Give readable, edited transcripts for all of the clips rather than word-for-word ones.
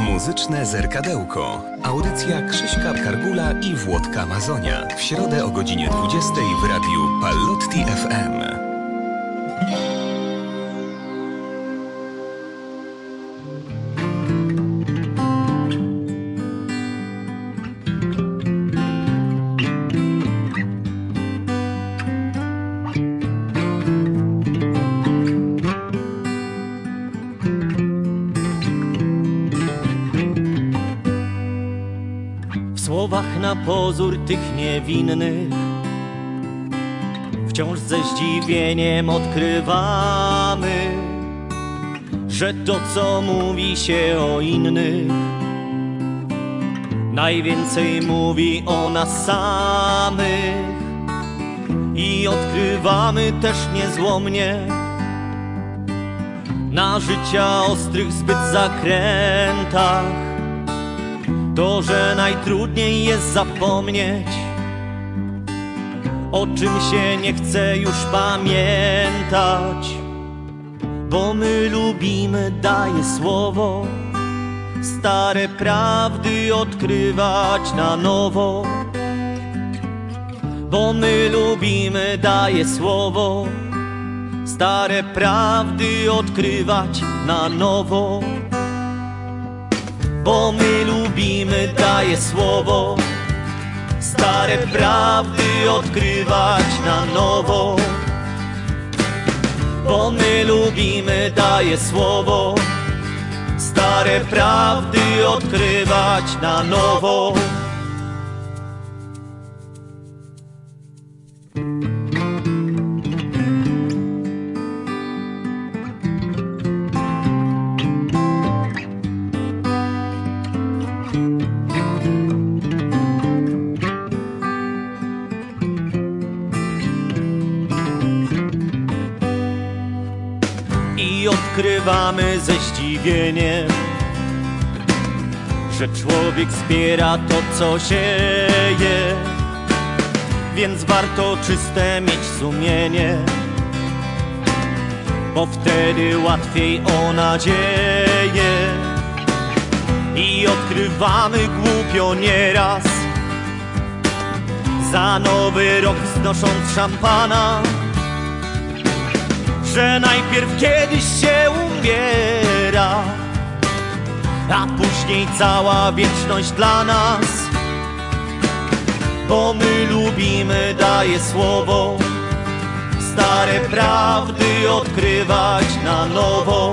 Muzyczne Zerkadełko. Audycja Krzyśka Kargula i Włodka Mazonia. W środę o godzinie 20 w radiu Pallotti FM. Na pozór tych niewinnych wciąż ze zdziwieniem odkrywamy, że to, co mówi się o innych, najwięcej mówi o nas samych. I odkrywamy też niezłomnie na życia ostrych zbyt zakrętach to, że najtrudniej jest zapomnieć, o czym się nie chce już pamiętać. Bo my lubimy, daje słowo, stare prawdy odkrywać na nowo. Bo my lubimy, daje słowo, stare prawdy odkrywać na nowo. Bo my lubimy, daje słowo, stare prawdy odkrywać na nowo. Bo my lubimy, daje słowo, stare prawdy odkrywać na nowo. Odkrywamy ze zdziwieniem, że człowiek zbiera to, co sieje, więc warto czyste mieć sumienie, bo wtedy łatwiej o nadzieję. I odkrywamy głupio nieraz, za nowy rok wznosząc szampana, że najpierw kiedyś się umiera, a później cała wieczność dla nas. Bo my lubimy, daje słowo, stare prawdy odkrywać na nowo.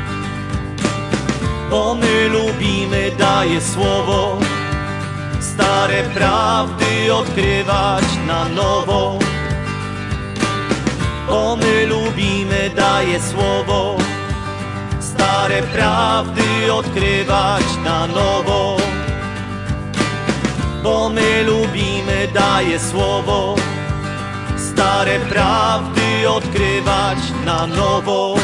Bo my lubimy, daje słowo, stare prawdy odkrywać na nowo. Bo my lubimy, daje słowo, stare prawdy odkrywać na nowo. Bo my lubimy, daje słowo, stare prawdy odkrywać na nowo.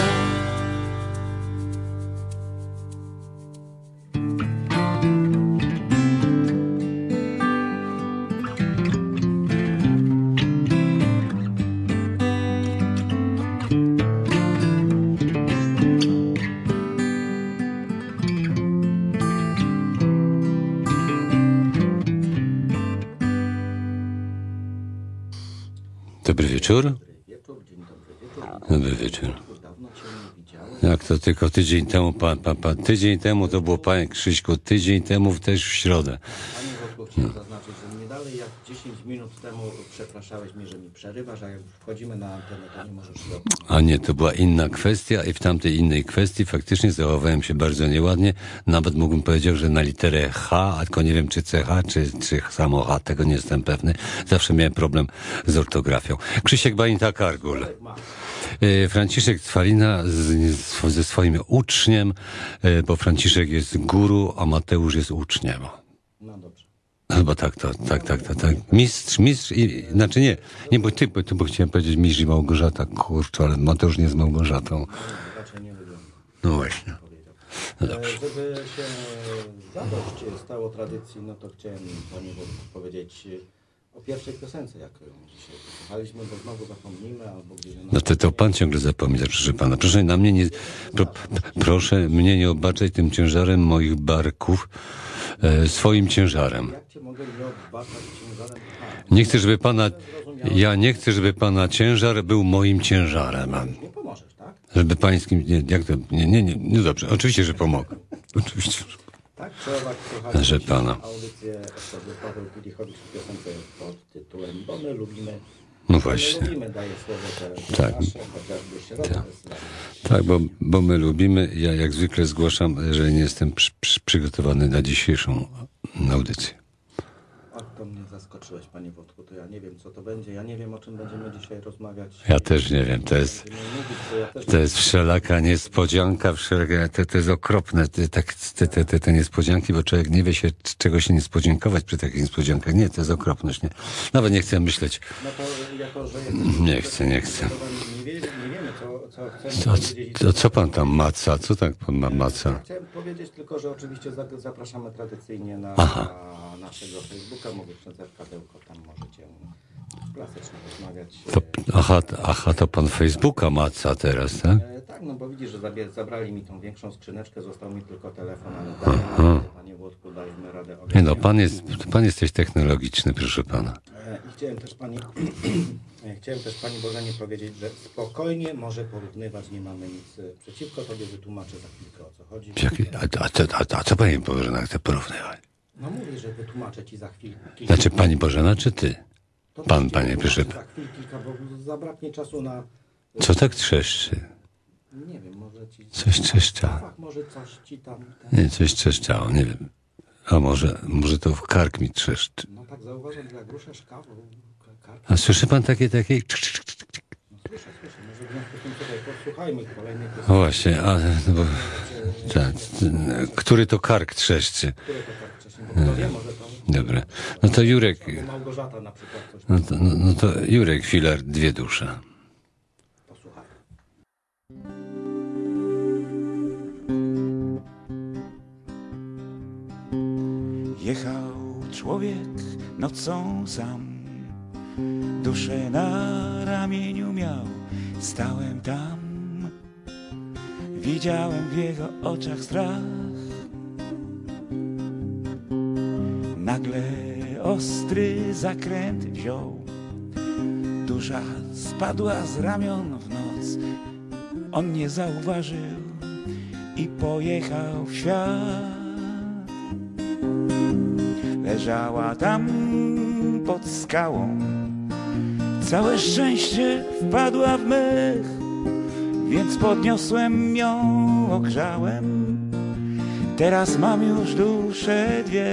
Dobry wieczór. Dobry wieczór. Jak to tylko tydzień temu, tydzień temu to było, panie Krzyśku, tydzień temu też w środę. Chciałem zaznaczyć, że nie dalej jak 10 minut temu przepraszałeś mnie, że mi przerywasz, a jak wchodzimy na antenę, to nie możesz robić. A nie, to była inna kwestia i w tamtej innej kwestii faktycznie zachowałem się bardzo nieładnie. Nawet mógłbym powiedzieć, że na literę H, a tylko nie wiem czy CH, czy samo H, tego nie jestem pewny. Zawsze miałem problem z ortografią. Krzysiek Bańta-Kargul. Franciszek Cwalina ze swoim uczniem, bo Franciszek jest guru, a Mateusz jest uczniem. No dobrze. Chyba tak. Mistrz nie, bo chciałem powiedzieć mistrz i Małgorzata, kurczę, ale Mateusz nie jest Małgorzatą. No właśnie. No dobrze. Żeby się zadość stało tradycji, no to chciałem panu powiedzieć o pierwszej piosence, jak dzisiaj posłuchaliśmy, bo znowu zapomnimy, albo gdzieś... No to pan ciągle zapomina, proszę pana. Proszę na mnie nie, proszę mnie nie obarczać tym ciężarem moich barków, swoim ciężarem. Jak cię mogę nie obarczać ciężarem? Nie chcę, żeby pana, ja nie chcę, żeby pana ciężar był moim ciężarem. Nie pomożesz, tak? Żeby pańskim, nie, jak to, nie dobrze. Oczywiście, że pomogę. Oczywiście, że Tak, trzeba słuchać Że pana. audycję osoby Paweł Kilichowicz w piosence pod tytułem Bo my lubimy. No właśnie. My lubimy, daje słowo te Tak. nasze, chociażby środę. Tak, bo my lubimy. Ja jak zwykle zgłaszam, że nie jestem przygotowany na dzisiejszą audycję. O, to mnie zaskoczyłeś, panie Włodku, to ja nie wiem, co to będzie. Ja nie wiem, o czym będziemy dzisiaj rozmawiać. Ja też nie wiem, to jest... Będziemy mówić, bo ja też To jest wszelaka niespodzianka, to jest okropne, te niespodzianki, bo człowiek nie wie się, czego się nie spodziankować przy takich niespodziankach. Nie, to jest okropność, nie. Nawet nie chcę myśleć. No to jako, że Nie chcę. nie wiemy, co chcemy powiedzieć. To co pan tam maca? Co tak pan maca? Chciałem powiedzieć tylko, że oczywiście zapraszamy tradycyjnie na naszego Facebooka, mówię ksiądz Kadełko, tam możecie klasycznie rozmawiać. To pan Facebooka maca teraz, tak? Tak, no bo widzisz, że zabrali mi tą większą skrzyneczkę, został mi tylko telefon, ale dalej, panie Włodku, dajmy radę ogarniać. Nie no, pan jesteś technologiczny, proszę pana. I chciałem też pani Bożenie powiedzieć, że spokojnie może porównywać, nie mamy nic przeciwko tobie, wytłumaczę za chwilkę, o co chodzi. A co pani Bożena chce porównywać? No mówię, że wytłumaczę ci za chwilkę. Znaczy pani Bożena, czy ty? To Pan, też panie, proszę. za chwilę kilka, bo zabraknie czasu na... Co tak trzeszczy? Nie wiem, może ci... Coś trzeszczało. Tak, może coś ci tam... Nie, coś trzeszczało, nie wiem. A może to w kark mi trzeszczy. No tak zauważam, że jak ruszasz kawą... A słyszy pan takie... No słyszę. Może w związku z tym tutaj posłuchajmy kolejnej O piosenki. właśnie, no bo... Tak, który to kark trzeszczy? Które to tak wcześniej, bo kto wie, może to... Dobra. No to Jurek... Albo Małgorzata na przykład coś. No to Jurek Filar, dwie dusze. Posłuchaj. Jechał człowiek nocą sam, duszę na ramieniu miał, stałem tam, widziałem w jego oczach strach. Nagle ostry zakręt wziął, dusza spadła z ramion w noc. On nie zauważył i pojechał w świat. Leżała tam pod skałą, całe szczęście wpadła w mech, więc podniosłem ją, ogrzałem. Teraz mam już dusze dwie.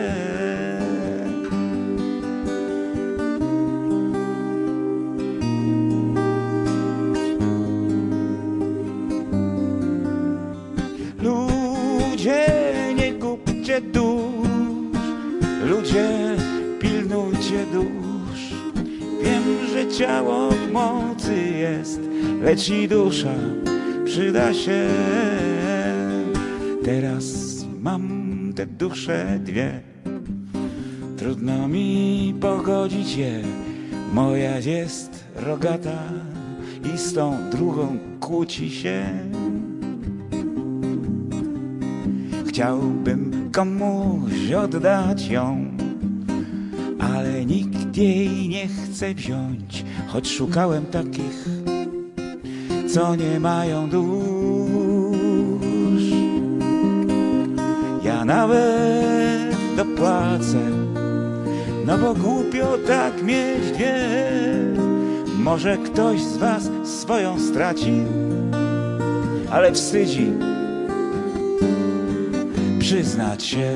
Ludzie, nie kupcie dusz, ludzie, pilnujcie dusz. Wiem, że ciało w mocy jest, lecz i dusza przyda się. Teraz mam te dusze dwie, trudno mi pogodzić je. Moja jest rogata i z tą drugą kłóci się. Chciałbym komuś oddać ją, ale nikt jej nie chce wziąć, choć szukałem takich, co nie mają dusz. Ja nawet dopłacę, no bo głupio tak mieć dwie. Może ktoś z was swoją straci, ale wstydzi przyznać się.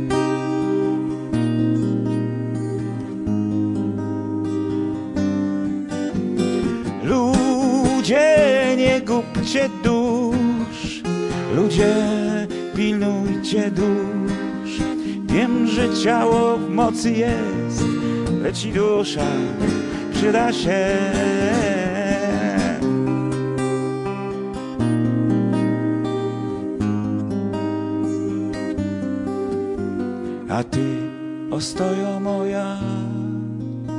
Ludzie, nie gubcie dusz, ludzie, pilnujcie dusz. Wiem, że ciało w mocy jest, lecz i dusza przyda się. A ty, ostojo moja,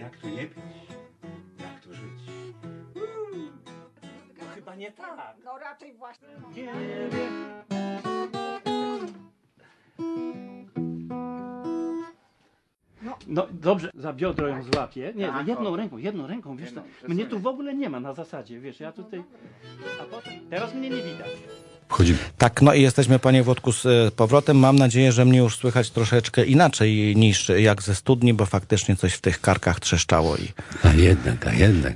Jak tu nie pić? Jak tu żyć? To chyba nie tak. No raczej właśnie. Nie wiem. No dobrze, za biodro ją złapię. Nie, Tak, jedną ręką, wiesz, jedną, to, mnie tu w ogóle nie ma na zasadzie, wiesz, ja tutaj, a potem, teraz mnie nie widać. Wchodzi. Tak, no i jesteśmy, panie Włodku, z powrotem. Mam nadzieję, że mnie już słychać troszeczkę inaczej niż jak ze studni, bo faktycznie coś w tych karkach trzeszczało. A jednak.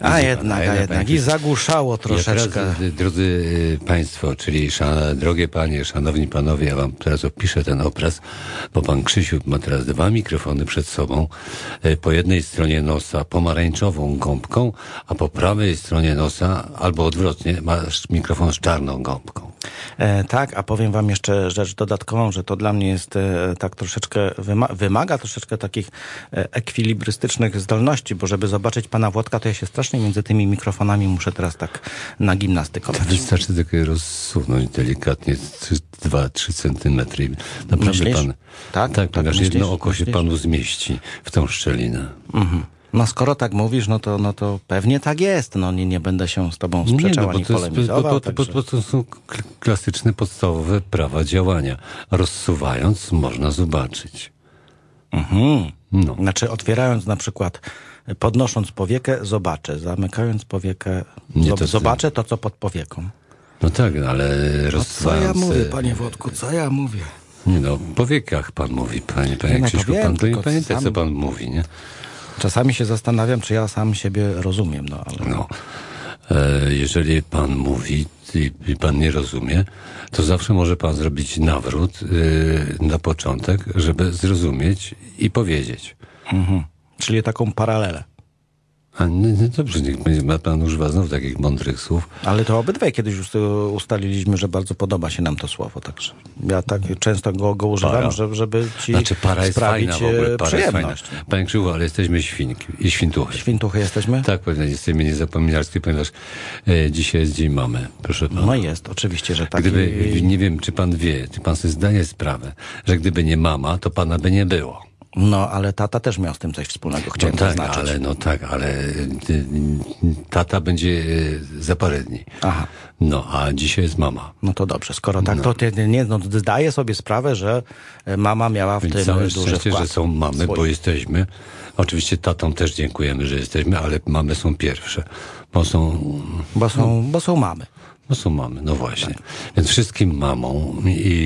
I zagłuszało troszeczkę. Ja teraz, drodzy państwo, czyli drogie panie, szanowni panowie, ja wam teraz opiszę ten obraz, bo pan Krzysiu ma teraz 2 mikrofony przed sobą. Po jednej stronie nosa pomarańczową gąbką, a po prawej stronie nosa, albo odwrotnie, masz mikrofon z czarną gąbką. Tak, a powiem wam jeszcze rzecz dodatkową, że to dla mnie jest tak troszeczkę, wymaga troszeczkę takich ekwilibrystycznych zdolności, bo żeby zobaczyć pana Włodka, to ja się strasznie między tymi mikrofonami muszę teraz tak nagimnastykować. Wystarczy tylko je rozsunąć delikatnie 2-3 centymetry. Naprawdę Myślisz? pan, Tak, ponieważ myślisz? jedno oko się Myślisz? panu zmieści w tą szczelinę. Mhm. No skoro tak mówisz, no to pewnie tak jest. No nie będę się z tobą sprzeczał ani polemizował. Bo to są klasyczne, podstawowe prawa działania. Rozsuwając można zobaczyć. Mhm. No. Znaczy otwierając na przykład, podnosząc powiekę, zobaczę. Zamykając powiekę, Nie, to zobaczę to, co pod powieką. No tak, ale No co rozsuwając... ja mówię, panie Włodku, co ja mówię? Nie no, po wiekach pan mówi, panie no Krzyśku, to wiem, pan tylko pamięta, sam- co pan mówi, nie? Czasami się zastanawiam, czy ja sam siebie rozumiem, no ale... No, jeżeli pan mówi i pan nie rozumie, to zawsze może pan zrobić nawrót na początek, żeby zrozumieć i powiedzieć. Mhm. Czyli taką paralelę. A no dobrze, niech będzie, ma pan używa znowu takich mądrych słów. Ale to obydwaj kiedyś już ustaliliśmy, że bardzo podoba się nam to słowo, także ja tak często go używam, Para. żeby ci Znaczy para jest sprawić fajna w ogóle, para jest fajna. przyjemność. Panie Krzychu, ale jesteśmy świnki i świntuchy. Świntuchy jesteśmy? Tak, pewnie jesteśmy niezapominarskie, ponieważ dzisiaj jest Dzień Mamy, proszę pana. No jest, oczywiście, że tak. Gdyby, nie wiem, czy pan wie, czy pan sobie zdaje sprawę, że gdyby nie mama, to pana by nie było. No, ale tata też miał z tym coś wspólnego, chciałem zaznaczyć. Ale tata będzie za parę dni. Aha. No, a dzisiaj jest mama. No to dobrze, skoro tak, to zdaję sobie sprawę, że mama miała w Więc tym całe duży szczęście, wkład. że są mamy, swój. bo jesteśmy. Oczywiście tatom też dziękujemy, że jesteśmy, ale mamy są pierwsze. Bo są mamy. No są mamy, no właśnie. Więc wszystkim mamom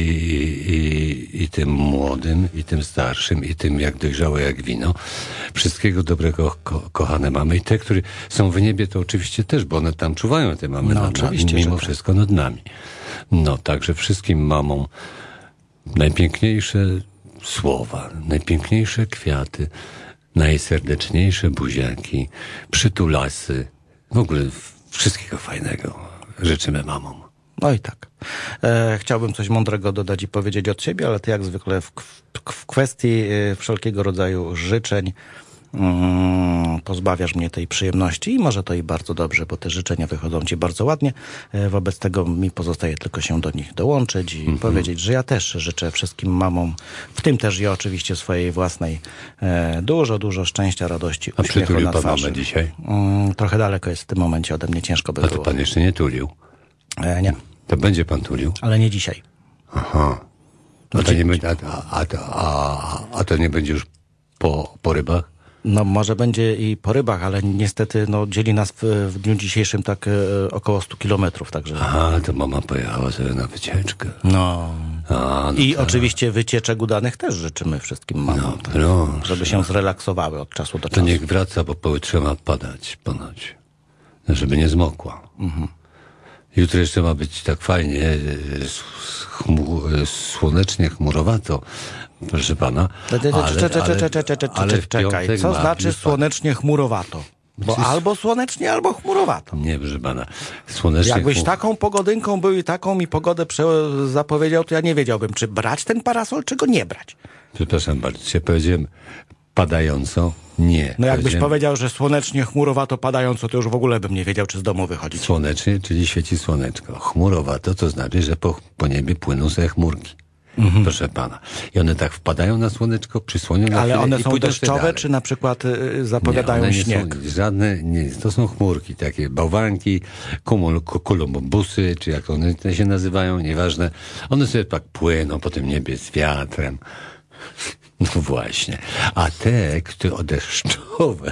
i tym młodym, i tym starszym, i tym jak dojrzałe jak wino, wszystkiego dobrego, kochane mamy. I te, które są w niebie, to oczywiście też, bo one tam czuwają, te mamy No, nad nami, oczywiście, mimo że tak. wszystko nad nami. No, także wszystkim mamom najpiękniejsze słowa, najpiękniejsze kwiaty, najserdeczniejsze buziaki, przytulasy, w ogóle wszystkiego fajnego. Życzymy mamom. No i tak. Chciałbym coś mądrego dodać i powiedzieć od siebie, ale ty jak zwykle w kwestii wszelkiego rodzaju życzeń pozbawiasz mnie tej przyjemności i może to i bardzo dobrze, bo te życzenia wychodzą ci bardzo ładnie. Wobec tego mi pozostaje tylko się do nich dołączyć i powiedzieć, że ja też życzę wszystkim mamom, w tym też ja oczywiście swojej własnej, dużo szczęścia, radości, A uśmiechu przytulił na pan twarzy. mamę dzisiaj? Trochę daleko jest w tym momencie ode mnie, ciężko by A to było. pan jeszcze nie tulił? Nie, To będzie pan tulił? ale nie dzisiaj. Aha. A to nie będzie, a to nie będzie już po rybach? No może będzie i po rybach, ale niestety dzieli nas w dniu dzisiejszym tak około 100 kilometrów, także... Aha, to mama pojechała sobie na wycieczkę. No. A, no I tak. oczywiście wycieczek udanych też życzymy wszystkim mamom, tak, proszę. żeby się zrelaksowały od czasu do To czasu. niech wraca, bo pojutrze ma padać ponoć. Żeby nie zmokła. Jutro jeszcze ma być tak fajnie, słonecznie, chmurowato, proszę pana. Ale w Czekaj, piątek co ma znaczy być słonecznie, chmurowato? Bo albo słonecznie, albo chmurowato. Nie, proszę pana. Słonecznie Jakbyś taką pogodynką był i taką mi pogodę zapowiedział, to ja nie wiedziałbym, czy brać ten parasol, czy go nie brać. Przepraszam bardzo, się powiedziałem padająco, nie. No jakbyś Powiedziałem powiedział, że słonecznie, chmurowato, padająco, to już w ogóle bym nie wiedział, czy z domu wychodzić. słonecznie, czyli świeci słoneczko. Chmurowato to znaczy, że po niebie płyną sobie chmurki. proszę pana. I one tak wpadają na słoneczko, przysłonią na Ale chwilę one i są pójdą sobie deszczowe, dalej. czy na przykład zapowiadają nie, one nie śnieg? Są żadne, nie, to są chmurki, takie bałwanki, kulumbusy, czy jak one się nazywają, nieważne. One sobie tak płyną po tym niebie z wiatrem. No właśnie. A te, które deszczowe...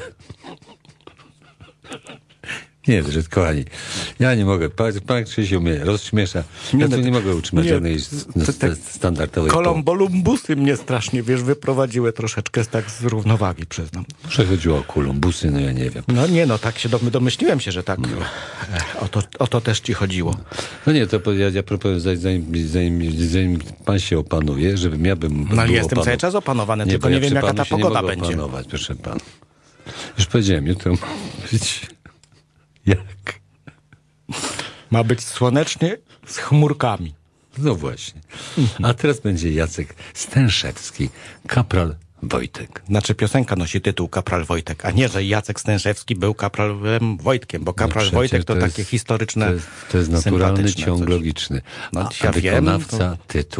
Nie, że kochani, ja nie mogę. Pan Krzysiu mnie rozśmiesza. Ja tu nie mogę utrzymać żadnej standardowej... Kolumbusy mnie strasznie, wyprowadziły troszeczkę tak z równowagi, przyznam. Przechodziło o kolumbusy, no ja nie wiem. No nie, tak się domyśliłem się, że tak o to też ci chodziło. No nie, to ja proponuję, zanim pan się opanuje, żebym ja bym... No ale jestem cały czas opanowany, tylko nie wiem, jaka ta pogoda będzie. Opanować, proszę pana. Już powiedziałem, jutro ma być... Jak? Ma być słonecznie z chmurkami. No właśnie. A teraz będzie Jacek Stęszewski, kapral Wojtek. Znaczy piosenka nosi tytuł Kapral Wojtek, a nie, że Jacek Stęszewski był kapralem Wojtkiem, bo kapral Wojtek to takie historyczne, to jest naturalny ciąg coś. logiczny. No, A wykonawca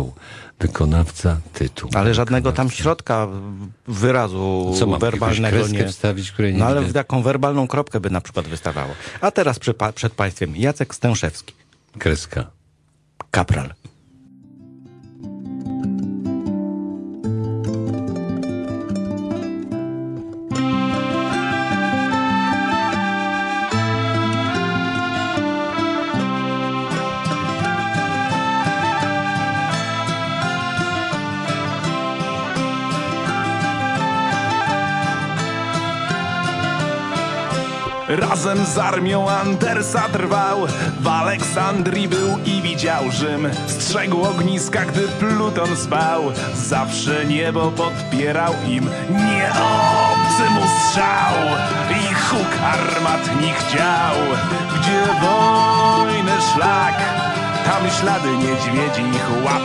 tytuł. Ale żadnego tam środka wyrazu Co mam, werbalnego jakąś kreskę nie... wstawić, której nie No ale widać? w taką werbalną kropkę by na przykład wystawało. A teraz przed państwem Jacek Stęszewski. Kreska. Kapral. Razem z armią Andersa trwał, w Aleksandrii był i widział Rzym. Strzegł ogniska, gdy Pluton spał, zawsze niebo podpierał im. Nie obcy mu strzał i huk armatni chciał. Gdzie wojny szlak, tam ślady niedźwiedzich łap.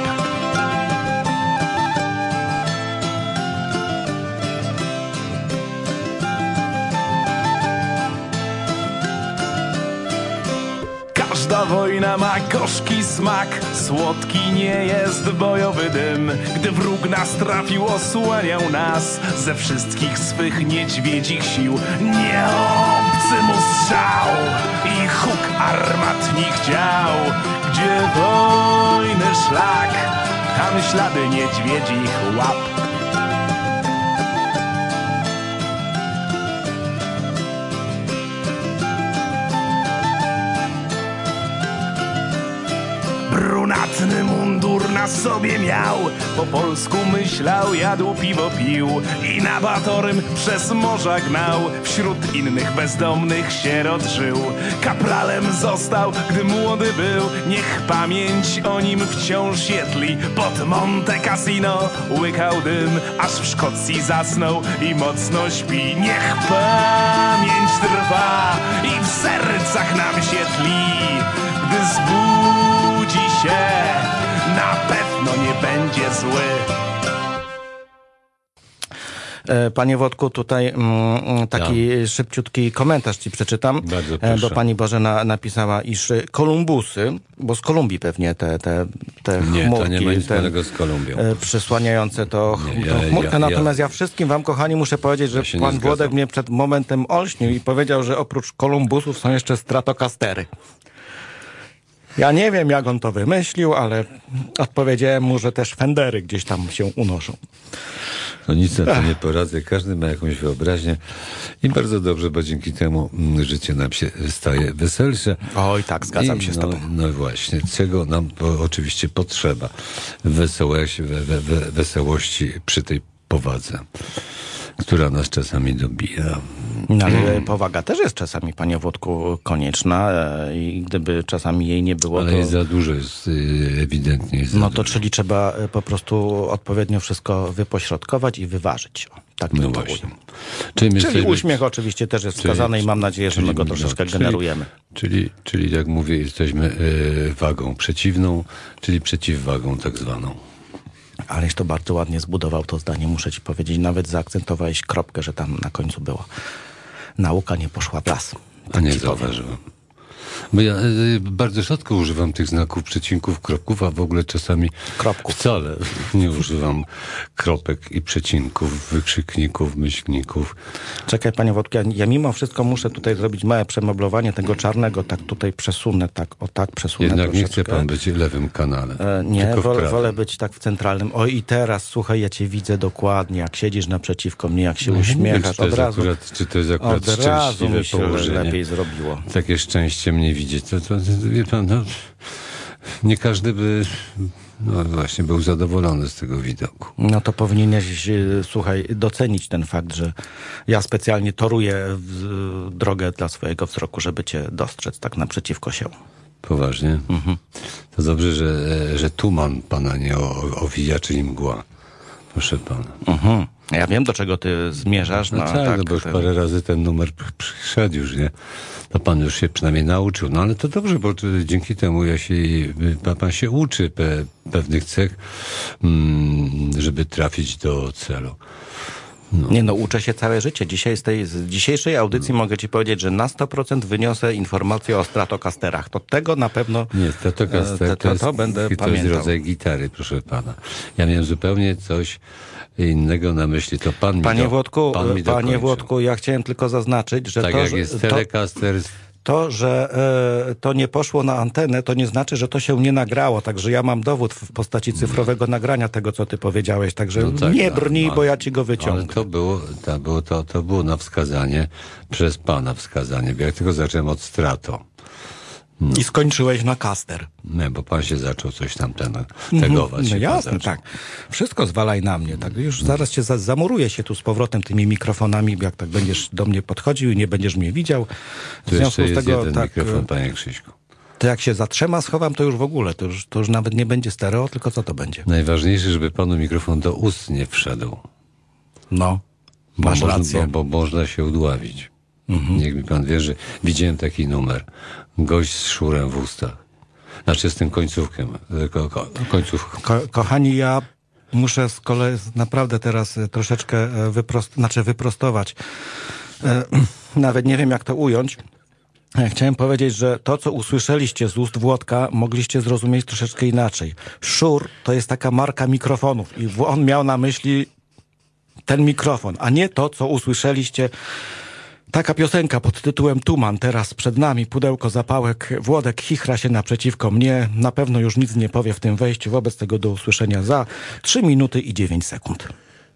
Każda wojna ma gorzki smak, słodki nie jest bojowy dym. Gdy wróg nas trafił, osłaniał nas ze wszystkich swych niedźwiedzich sił. Nie obcy mu strzał i huk armatni chciał. Gdzie wojny szlak, tam ślady niedźwiedzich łap. Brunatny mundur na sobie miał, po polsku myślał, jadł, piwo pił i na Batorym przez morza gnał. Wśród innych bezdomnych sierot żył. Kapralem został, gdy młody był. Niech pamięć o nim wciąż świetli. Pod Monte Cassino łykał dym, aż w Szkocji zasnął i mocno śpi. Niech pamięć trwa i w sercach nam się tli. Gdy zbudzi się, na pewno nie będzie zły. Panie Wodku, tutaj taki szybciutki komentarz ci przeczytam. Bardzo proszę. Bo pani Bożena napisała, iż kolumbusy, bo z Kolumbii pewnie te Nie, chmurki, to nie ma nic wspólnego z Kolumbią. przysłaniające tą chmurkę. Natomiast ja wszystkim wam, kochani, muszę powiedzieć, że się nie pan zgadzam. Włodek mnie przed momentem olśnił i powiedział, że oprócz kolumbusów są jeszcze stratokastery. Ja nie wiem, jak on to wymyślił, ale odpowiedziałem mu, że też Fendery gdzieś tam się unoszą. No nic na to nie poradzę. Każdy ma jakąś wyobraźnię i bardzo dobrze, bo dzięki temu życie nam się staje weselsze. Oj, tak, zgadzam się z tobą. No właśnie, czego nam oczywiście potrzeba. Wesołości przy tej powadze, która nas czasami dobija. No, ale powaga też jest czasami, panie Włodku, konieczna i gdyby czasami jej nie było, Ale to... jest za dużo, jest ewidentnie jest za No to dużo. czyli trzeba po prostu odpowiednio wszystko wypośrodkować i wyważyć. O, tak No to właśnie. Czyli uśmiech oczywiście też jest wskazany i mam nadzieję, że my go troszeczkę generujemy. Czyli jak mówię, jesteśmy wagą przeciwną, czyli przeciwwagą tak zwaną. Aleś to bardzo ładnie zbudował to zdanie, muszę ci powiedzieć. Nawet zaakcentowałeś kropkę, że tam na końcu było. Nauka nie poszła w las. A nie ci powiem. zauważyłem. Bo ja bardzo rzadko używam tych znaków, przecinków, kropków, a w ogóle czasami Kropków. wcale nie używam kropek i przecinków, wykrzykników, myślników. Czekaj, panie Włodku, ja mimo wszystko muszę tutaj zrobić małe przemeblowanie tego czarnego, tak tutaj przesunę, tak przesunę. Jednak nie troszeczkę. chce pan być w lewym kanale. Nie, tylko w prawym. wolę być tak w centralnym. O i teraz, słuchaj, ja cię widzę dokładnie, jak siedzisz naprzeciwko mnie, jak się uśmiechasz, Czy to od jest razu. Czy to jest akurat Od razu szczęśliwe mi się położenie? lepiej zrobiło. Takie szczęście mnie widzieć. To wie pan, no, nie każdy by właśnie był zadowolony z tego widoku. No to powinieneś, słuchaj, docenić ten fakt, że ja specjalnie toruję drogę dla swojego wzroku, żeby cię dostrzec tak naprzeciwko się. Poważnie? To dobrze, że tuman pana nie owija, czyli mgła. Proszę pana. Ja wiem, do czego ty zmierzasz. No tak, bo już parę razy ten numer przyszedł już, nie? To pan już się przynajmniej nauczył. No ale to dobrze, bo dzięki temu pan się uczy pewnych cech, żeby trafić do celu. No. Nie no, uczę się całe życie. Z dzisiejszej audycji mogę ci powiedzieć, że na 100% wyniosę informacje o Stratocasterach. To tego na pewno Nie, Stratocaster to będę to pamiętał. jest rodzaj gitary, proszę pana. Ja miałem zupełnie coś innego na myśli. To pan mi Panie Włodku, dokończył. Włodku, ja chciałem tylko zaznaczyć, że Tak to, jak że, jest Telecaster... że to nie poszło na antenę, to nie znaczy, że to się nie nagrało. Także ja mam dowód w postaci cyfrowego nagrania tego, co ty powiedziałeś. Także No tak, nie no, brnij, ale- bo ja ci go wyciągnę. Ale to było na wskazanie, przez pana wskazanie. Bo jak tylko zacząłem od Strato. I skończyłeś na Caster. Nie, bo pan się zaczął coś tam tegować. No się jasne, pan zaczął. tak. Wszystko zwalaj na mnie. Tak. Już zaraz cię zamuruję się tu z powrotem tymi mikrofonami, jak tak będziesz do mnie podchodził i nie będziesz mnie widział. W Tu jeszcze związku z jest tego, jeden tak, mikrofon, panie Krzyśku. to jak się za trzema schowam, to już w ogóle, to już nawet nie będzie stereo, tylko co to będzie? Najważniejsze, żeby panu mikrofon do ust nie wszedł. No, masz rację. Bo można się udławić. Niech mi pan wie, że widziałem taki numer. Gość z szurem w ustach. Znaczy z tym końcówkiem. Końcówką. Kochani, ja muszę z kolei naprawdę teraz troszeczkę wyprostować. Nawet nie wiem, jak to ująć. Chciałem powiedzieć, że to, co usłyszeliście z ust Włodka, mogliście zrozumieć troszeczkę inaczej. Shure to jest taka marka mikrofonów i on miał na myśli ten mikrofon, a nie to, co usłyszeliście. Taka piosenka pod tytułem Tuman, teraz przed nami, pudełko zapałek, Włodek chichra się naprzeciwko mnie, na pewno już nic nie powie w tym wejściu, wobec tego do usłyszenia za 3 minuty i 9 sekund.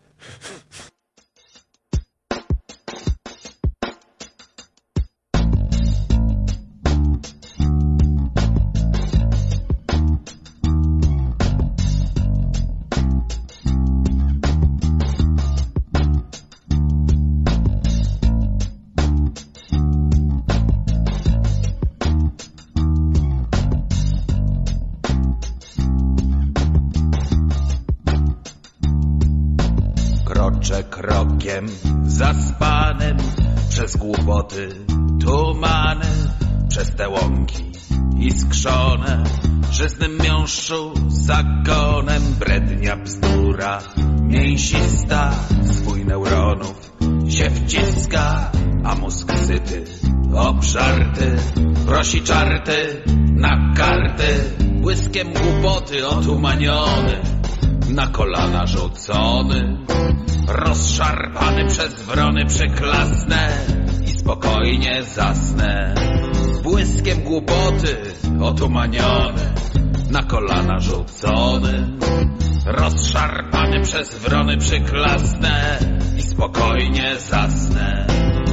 Kroczę krokiem zaspanym przez głupoty, tumany, przez te łąki iskrzone, żyznym miąższu zagonem, brednia bzdura mięsista, swój neuronów się wciska, a mózg syty, obżarty, prosi czarty na karty, błyskiem głupoty otumaniony, na kolana rzucony, rozszarpany przez wrony przyklasnę i spokojnie zasnę. Błyskiem głupoty otumaniony, na kolana rzucony, rozszarpany przez wrony przyklasnę i spokojnie zasnę.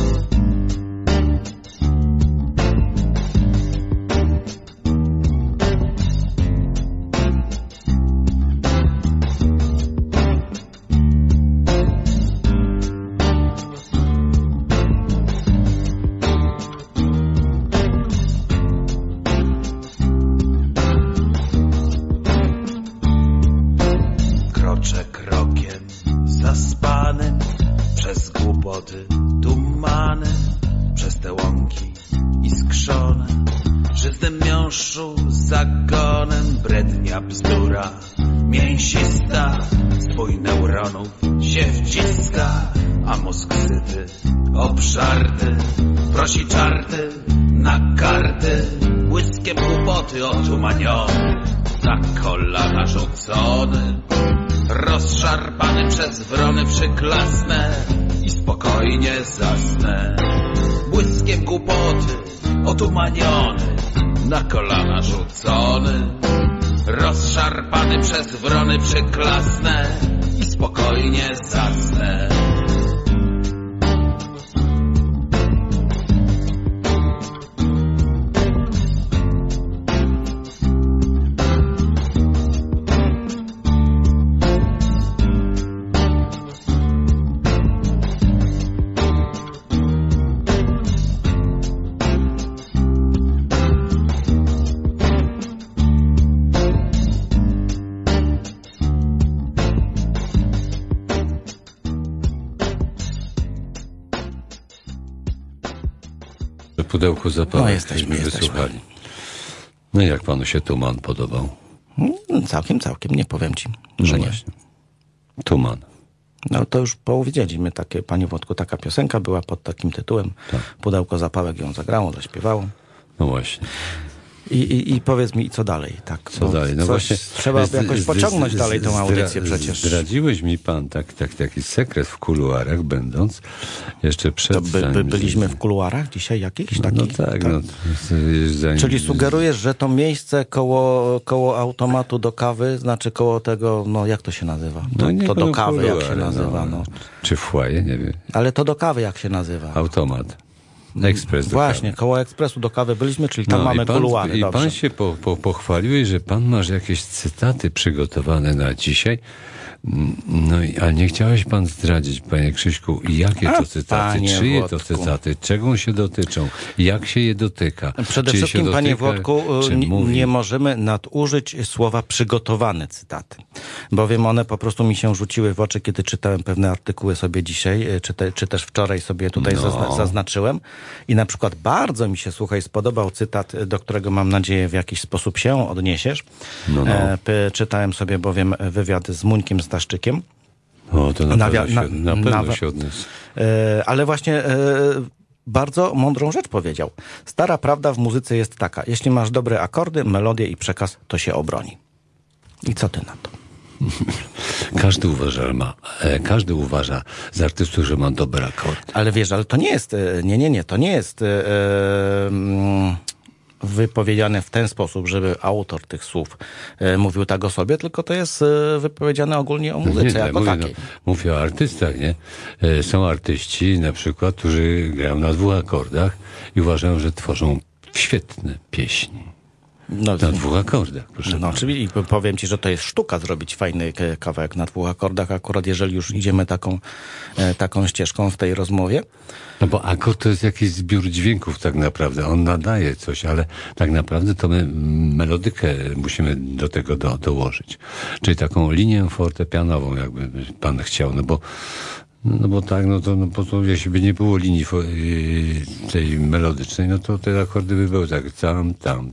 Kroczę krokiem zaspanym przez głupoty, tumany, przez te łąki iskrzone, żyznym miąższu zagonem, brednia bzdura mięsista, swój neuronów się wciska, a mózg syty, obżarty, prosi czarty na karty, błyskiem głupoty otumaniony, na kolana rzucony, rozszarpany przez wrony przyklasnę i spokojnie zasnę. Błyskiem głupoty otumaniony, na kolana rzucony, rozszarpany przez wrony przyklasnę i spokojnie zasnę. Pudełku zapałek. No, jesteśmy. Wysłuchali. No i jak panu się Tuman podobał? Całkiem, nie powiem ci, No że nie. właśnie. Tuman. No to już powiedzieliśmy, panie Włodku, taka piosenka była pod takim tytułem. Tak. Pudełko zapałek ją zagrało, zaśpiewało. No właśnie. I powiedz mi, co dalej? Tak, Co dalej? No właśnie. Trzeba jakoś pociągnąć dalej tą audycję przecież. Zdradziłeś mi pan taki sekret w kuluarach będąc. Jeszcze przed... To byliśmy w kuluarach dzisiaj jakichś takich? No tak. No, Czyli sugerujesz, że to miejsce koło automatu do kawy, znaczy koło tego, no jak to się nazywa? To do kawy jak się nazywa? No. Czy foyer, nie wiem. Ale to do kawy jak się nazywa? Automat. Ekspres do Właśnie, kawy. koło ekspresu do kawy byliśmy, czyli tam mamy kuluary. I dobrze. pan się pochwaliłeś, że pan masz jakieś cytaty przygotowane na dzisiaj. No, ale nie chciałeś pan zdradzić, panie Krzyśku, jakie to cytaty, czyje Włodku. to cytaty, czego się dotyczą, jak się je dotyka. Przede czy wszystkim, się panie dotyka, Włodku, czy mówi? nie możemy nadużyć słowa przygotowane cytaty. Bowiem one po prostu mi się rzuciły w oczy, kiedy czytałem pewne artykuły sobie dzisiaj, czy też wczoraj sobie tutaj zaznaczyłem. I na przykład bardzo mi się, słuchaj, spodobał cytat, do którego mam nadzieję w jakiś sposób się odniesiesz. Czytałem sobie bowiem wywiad z Muńkiem Staszczykiem. O, to na pewno się odniósł. Ale właśnie bardzo mądrą rzecz powiedział. Stara prawda w muzyce jest taka. Jeśli masz dobre akordy, melodię i przekaz, to się obroni. I co ty na to? Każdy uważa z artystów, że ma dobre akordy. Ale wiesz, ale to nie jest, to nie jest wypowiedziane w ten sposób, żeby autor tych słów mówił tak o sobie, tylko to jest wypowiedziane ogólnie o muzyce jako takiej. Mówię o artystach, nie? Są artyści na przykład, którzy grają na 2 akordach i uważają, że tworzą świetne pieśni. Na 2 akordach, proszę. No, czyli powiem ci, że to jest sztuka zrobić fajny kawałek na 2 akordach, akurat jeżeli już idziemy taką ścieżką w tej rozmowie. No bo akord to jest jakiś zbiór dźwięków tak naprawdę. On nadaje coś, ale tak naprawdę to my melodykę musimy do tego dołożyć. Czyli taką linię fortepianową, jakby pan chciał, bo jeśli by nie było linii tej melodycznej, no to te akordy by były tak tam,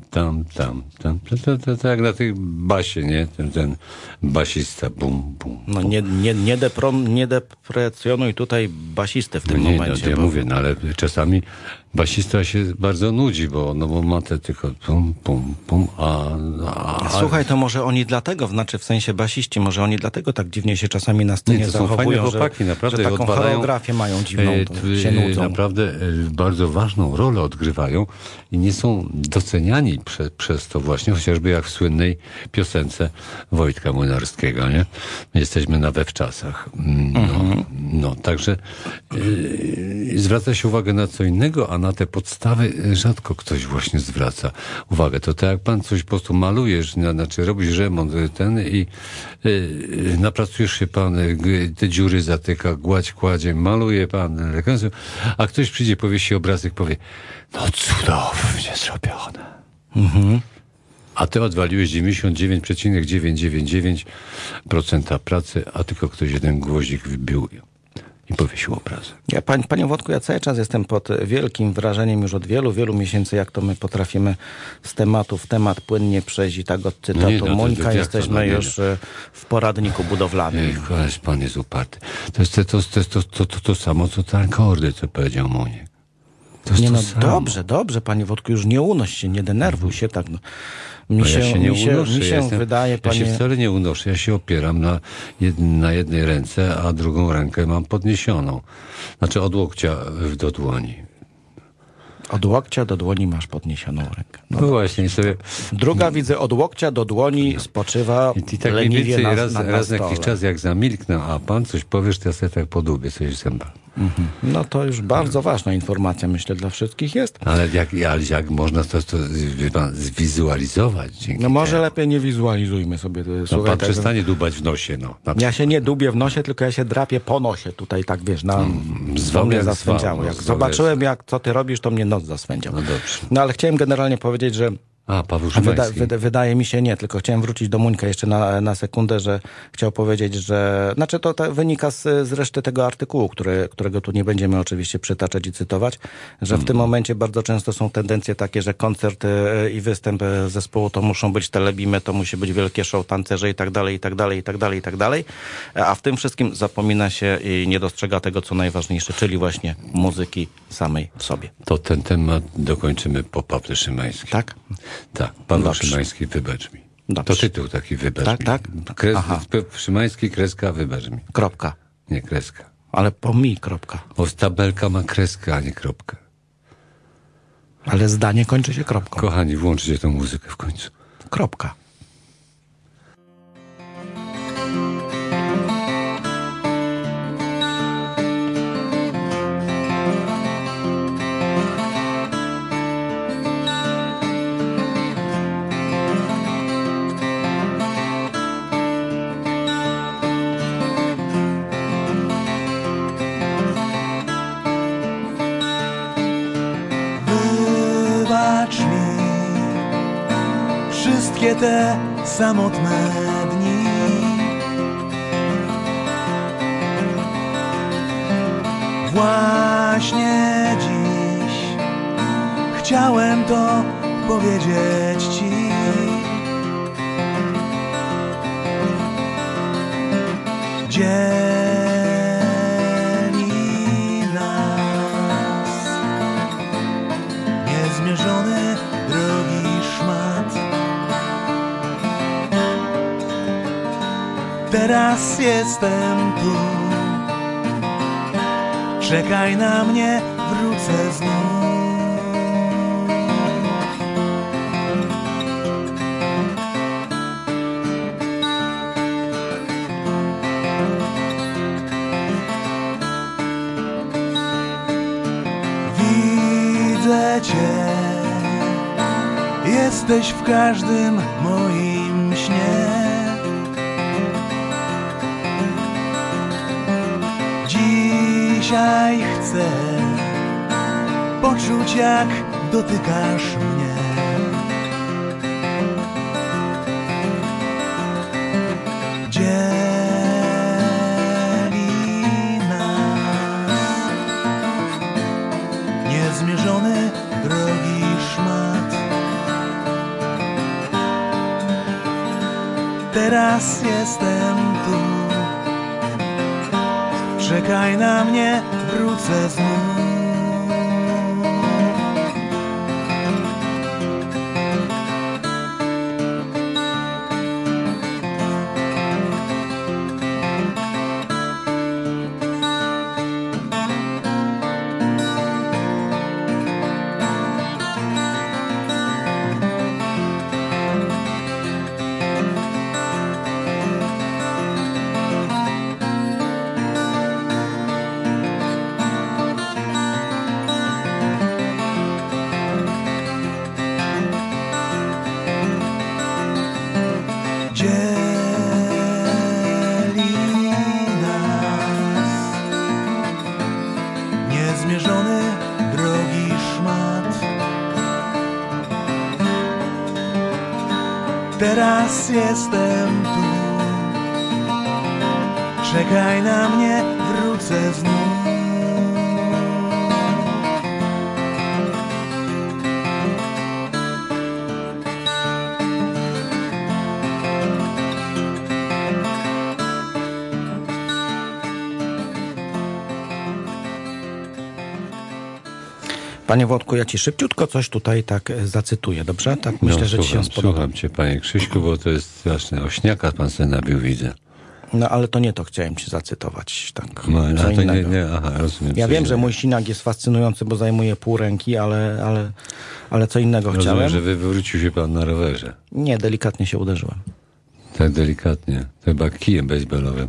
to jak na tych basie, nie? Ten basista, bum, bum. No nie deprecjonuj tutaj basisty w tym momencie. Ja mówię, ale czasami basista się bardzo nudzi, bo ma te tylko pum, pum, pum, Słuchaj, to może oni dlatego, w sensie basiści, może oni dlatego tak dziwnie się czasami na scenie zachowują, fajne chłopaki, naprawdę że taką choreografię mają dziwną, to się nudzą. Naprawdę bardzo ważną rolę odgrywają i nie są doceniani przez to właśnie, chociażby jak w słynnej piosence Wojtka Młynarskiego, nie? Jesteśmy na we wczasach. Także zwraca się uwagę na co innego, a na te podstawy rzadko ktoś właśnie zwraca uwagę. To tak jak pan coś po prostu malujesz, znaczy robisz remont i napracujesz się pan, te dziury zatyka, gładź kładzie, maluje pan, a ktoś przyjdzie, powiesi obrazek, powie, no cudownie zrobione. A ty odwaliłeś 99,999% pracy, a tylko ktoś jeden gwoździk wbił i powiesił obrazek. Panie Włodku, ja cały czas jestem pod wielkim wrażeniem już od wielu miesięcy, jak to my potrafimy z tematu w temat płynnie przejść i tak od cytatu Mońka jesteśmy już w poradniku budowlanym. Ależ pan jest uparty. To jest to samo, co te akordy, co powiedział Moniek. To jest Nie to no, samo. dobrze, panie Wodku, już nie unoś się, nie denerwuj się tak. No. Mi No ja się nie unoszę. mi się wydaje, Ja panie... się wcale nie unoszę. Ja się opieram na jednej ręce, a drugą rękę mam podniesioną. Znaczy od łokcia do dłoni. Od łokcia do dłoni masz podniesioną rękę. No właśnie. I sobie... Druga, widzę, od łokcia do dłoni spoczywa I tak mniej leniwie więcej na raz na jakiś stole. czas, jak zamilknę, a pan coś powiesz, to ja sobie tak podubię coś zęba. No to już bardzo ważna informacja, myślę, dla wszystkich jest. Ale jak można to wie pan, zwizualizować dzięki No może temu. lepiej nie wizualizujmy sobie. No Słuchaj, pan tak, przestanie dubać w nosie, no. Na ja się nie dubię w nosie, tylko ja się drapię po nosie. Tutaj tak, wiesz, zwał mnie jak zaswędziało. zwał, Jak no, zobaczyłem, co ty robisz, to mnie nos zaswędział. No dobrze. No ale chciałem generalnie powiedzieć, że A, Paweł Szymański. wydaje mi się nie, tylko chciałem wrócić do Muńka jeszcze na sekundę, że chciał powiedzieć, że... Znaczy to wynika z reszty tego artykułu, którego tu nie będziemy oczywiście przytaczać i cytować, że w tym momencie bardzo często są tendencje takie, że koncert i występ zespołu to muszą być telebimy, to musi być wielkie show, tancerze i tak dalej, i tak dalej, i tak dalej, i tak dalej. A w tym wszystkim zapomina się i nie dostrzega tego, co najważniejsze, czyli właśnie muzyki samej w sobie. To ten temat dokończymy po Pawle Szymańskim. Tak? Tak, Paweł Dobrze. Szymański, wybacz mi. Dobrze. To tytuł taki, wybacz Tak, mi. tak? Aha. Szymański, kreska, wybacz mi. Kropka. Nie, kreska. Ale po mi kropka. O, tabelka ma kreskę, a nie kropkę. Ale zdanie kończy się kropką. Kochani, włączcie tę muzykę w końcu. Kropka. Wybacz mi wszystkie te samotne dni. Właśnie dziś chciałem to powiedzieć ci. Dzieli nas niezmierzony drogi szmat. Teraz jestem tu, czekaj na mnie, wrócę znów. Widzę cię, jesteś w każdym moim śnie. Dzisiaj chcę poczuć, jak dotykasz mnie. Dzieli nas niezmierzony drogi szmat. Teraz jestem tu, czekaj na mnie, wrócę znów. Dzieli nas niezmierzony drogi szmat. Teraz jestem tu, czekaj na mnie, wrócę znów. Panie Włodku, ja ci szybciutko coś tutaj tak zacytuję, dobrze? Tak myślę, że ci się spodoba. Słucham cię, panie Krzyśku, bo to jest straszne. Ośniaka pan sobie nabił, widzę. No ale to nie to chciałem ci zacytować. Tak, No, co to innego. nie, aha, rozumiem. Ja co wiem, że innego. mój sinak jest fascynujący, bo zajmuje pół ręki, ale co innego Rozumiem, chciałem. że wywrócił się pan na rowerze. Nie, delikatnie się uderzyłem. Tak delikatnie. To chyba kijem baseballowym.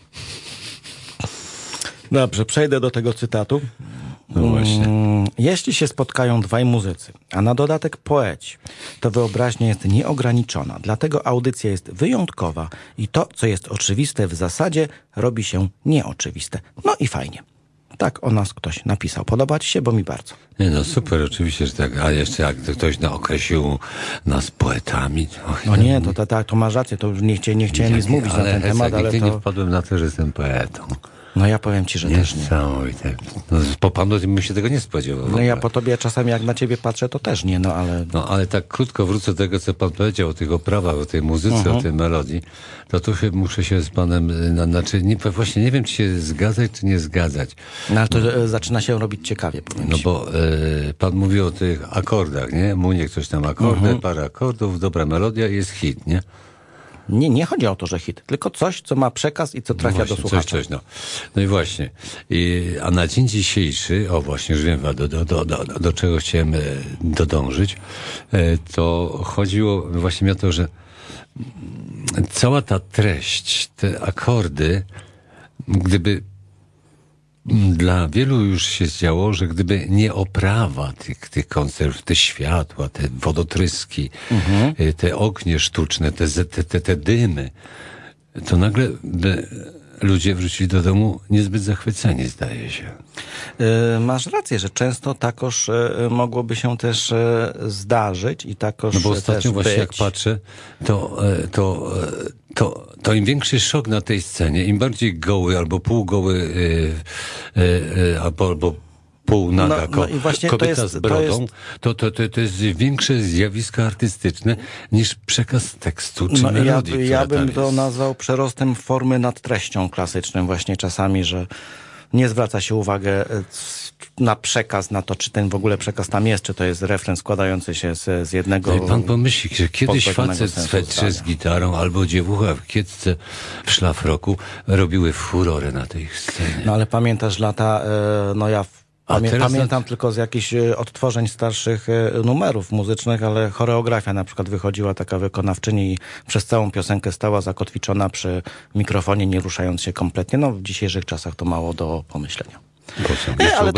Dobrze, przejdę do tego cytatu. No właśnie. Jeśli się spotkają dwaj muzycy, a na dodatek poeci, to wyobraźnia jest nieograniczona. Dlatego audycja jest wyjątkowa i to, co jest oczywiste w zasadzie, robi się nieoczywiste. No i fajnie. Tak o nas ktoś napisał. Podoba ci się? Bo mi bardzo. Nie no, super, oczywiście, że tak. A jeszcze jak ktoś określił nas poetami. No nie, to masz rację. To już nie chciałem nic mówić na ten temat, ale nigdy nie to... wpadłem na to, że jestem poetą. No ja powiem ci, że też nie. Niesamowite. No, po panu bym się tego nie spodziewał. No ja po tobie czasami jak na ciebie patrzę, to też nie, no ale... No ale tak krótko wrócę do tego, co pan powiedział o tych oprawach, o tej muzyce, o tej melodii, to tu muszę się z panem, właśnie nie wiem, czy się zgadzać, czy nie zgadzać. No ale to zaczyna się robić ciekawie, powiem No ci. bo pan mówi o tych akordach, nie? Munie ktoś tam akordy, parę akordów, dobra melodia i jest hit, nie? Nie chodzi o to, że hit, tylko coś, co ma przekaz i co trafia Właśnie, do słuchacza. No i właśnie. A na dzień dzisiejszy, właśnie już wiem, do czego chciałem dodążyć, to chodziło właśnie mi o to, że cała ta treść, te akordy, gdyby dla wielu już się zdziało, że gdyby nie oprawa tych koncertów, te światła, te wodotryski, te ognie sztuczne, te dymy, to nagle by ludzie wrócili do domu niezbyt zachwyceni, zdaje się. Masz rację, że często takoż mogłoby się też zdarzyć i takoż No bo ostatnio też właśnie być. jak patrzę, to im większy szok na tej scenie, im bardziej goły albo półgoły, albo półnaga i właśnie kobieta z brodą, to jest większe zjawisko artystyczne niż przekaz tekstu czy melodii. Ja bym tam to jest. nazwał przerostem formy nad treścią klasycznym właśnie czasami, że nie zwraca się uwagę na przekaz, na to, czy ten w ogóle przekaz tam jest, czy to jest refren składający się z jednego... No i pan pomyśli, że kiedyś pozbawionego facet w sensu swetrze z zdania. gitarą albo dziewucha w kiecce w szlafroku robiły na tej scenie. No ale pamiętasz lata, no ja teraz pamiętam tylko z jakichś odtworzeń starszych numerów muzycznych, ale choreografia na przykład wychodziła taka wykonawczyni i przez całą piosenkę stała zakotwiczona przy mikrofonie, nie ruszając się kompletnie. No w dzisiejszych czasach to mało do pomyślenia. Ale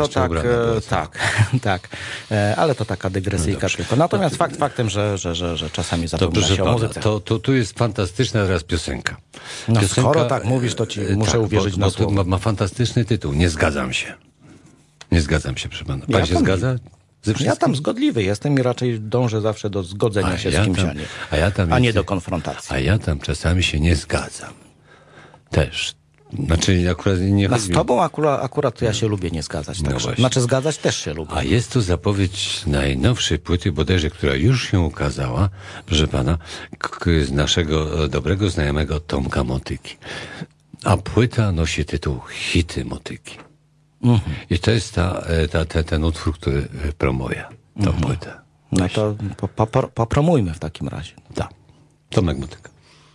tak. Ale to taka dygresyjka tylko. Natomiast faktem, że czasami zapomina się o muzyce. Tu jest fantastyczna teraz piosenka. No skoro tak mówisz, to ci muszę uwierzyć na słowo. Ma fantastyczny tytuł. Nie zgadzam się. Nie zgadzam się, proszę pana. Pan się zgadza? Ja tam zgodliwy jestem i raczej dążę zawsze do zgodzenia się z kimś, a nie do konfrontacji. A ja tam czasami się nie zgadzam. Też. Znaczy akurat nie chodzi z tobą akurat ja się lubię nie zgadzać. No Także. właśnie. Znaczy zgadzać też się lubię. A jest to zapowiedź najnowszej płyty, bodajże, która już się ukazała, proszę pana, z naszego dobrego znajomego Tomka Motyki. A płyta nosi tytuł Hity Motyki. I to jest ten utwór, który promuje tą płytę. No to popromujmy w takim razie. Tak. Tomek Motyka.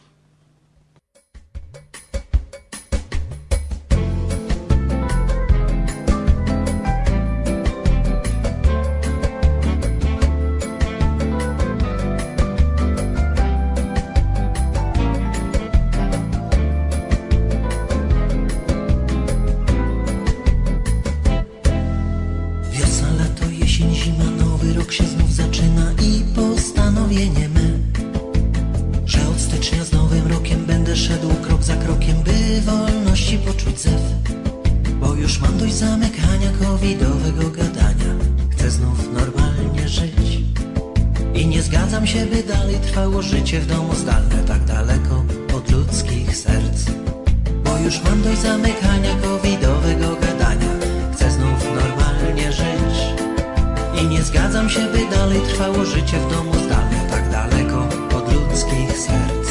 Wiosna, lato, jesień, zima, nowy rok się znów zaczyna i postanowienie me, że od stycznia z nowym rokiem będę szedł krok za krokiem, by wolności poczuć zew. Bo już mam dość zamykania, covidowego gadania. Chcę znów normalnie żyć i nie zgadzam się, by dalej trwało życie w domu zdalne, tak daleko od ludzkich serc. Bo już mam dość zamykania, covidowego gadania. Chcę znów normalnie żyć i nie zgadzam się, by dalej trwało życie w domu zdalne, tak daleko od ludzkich serc.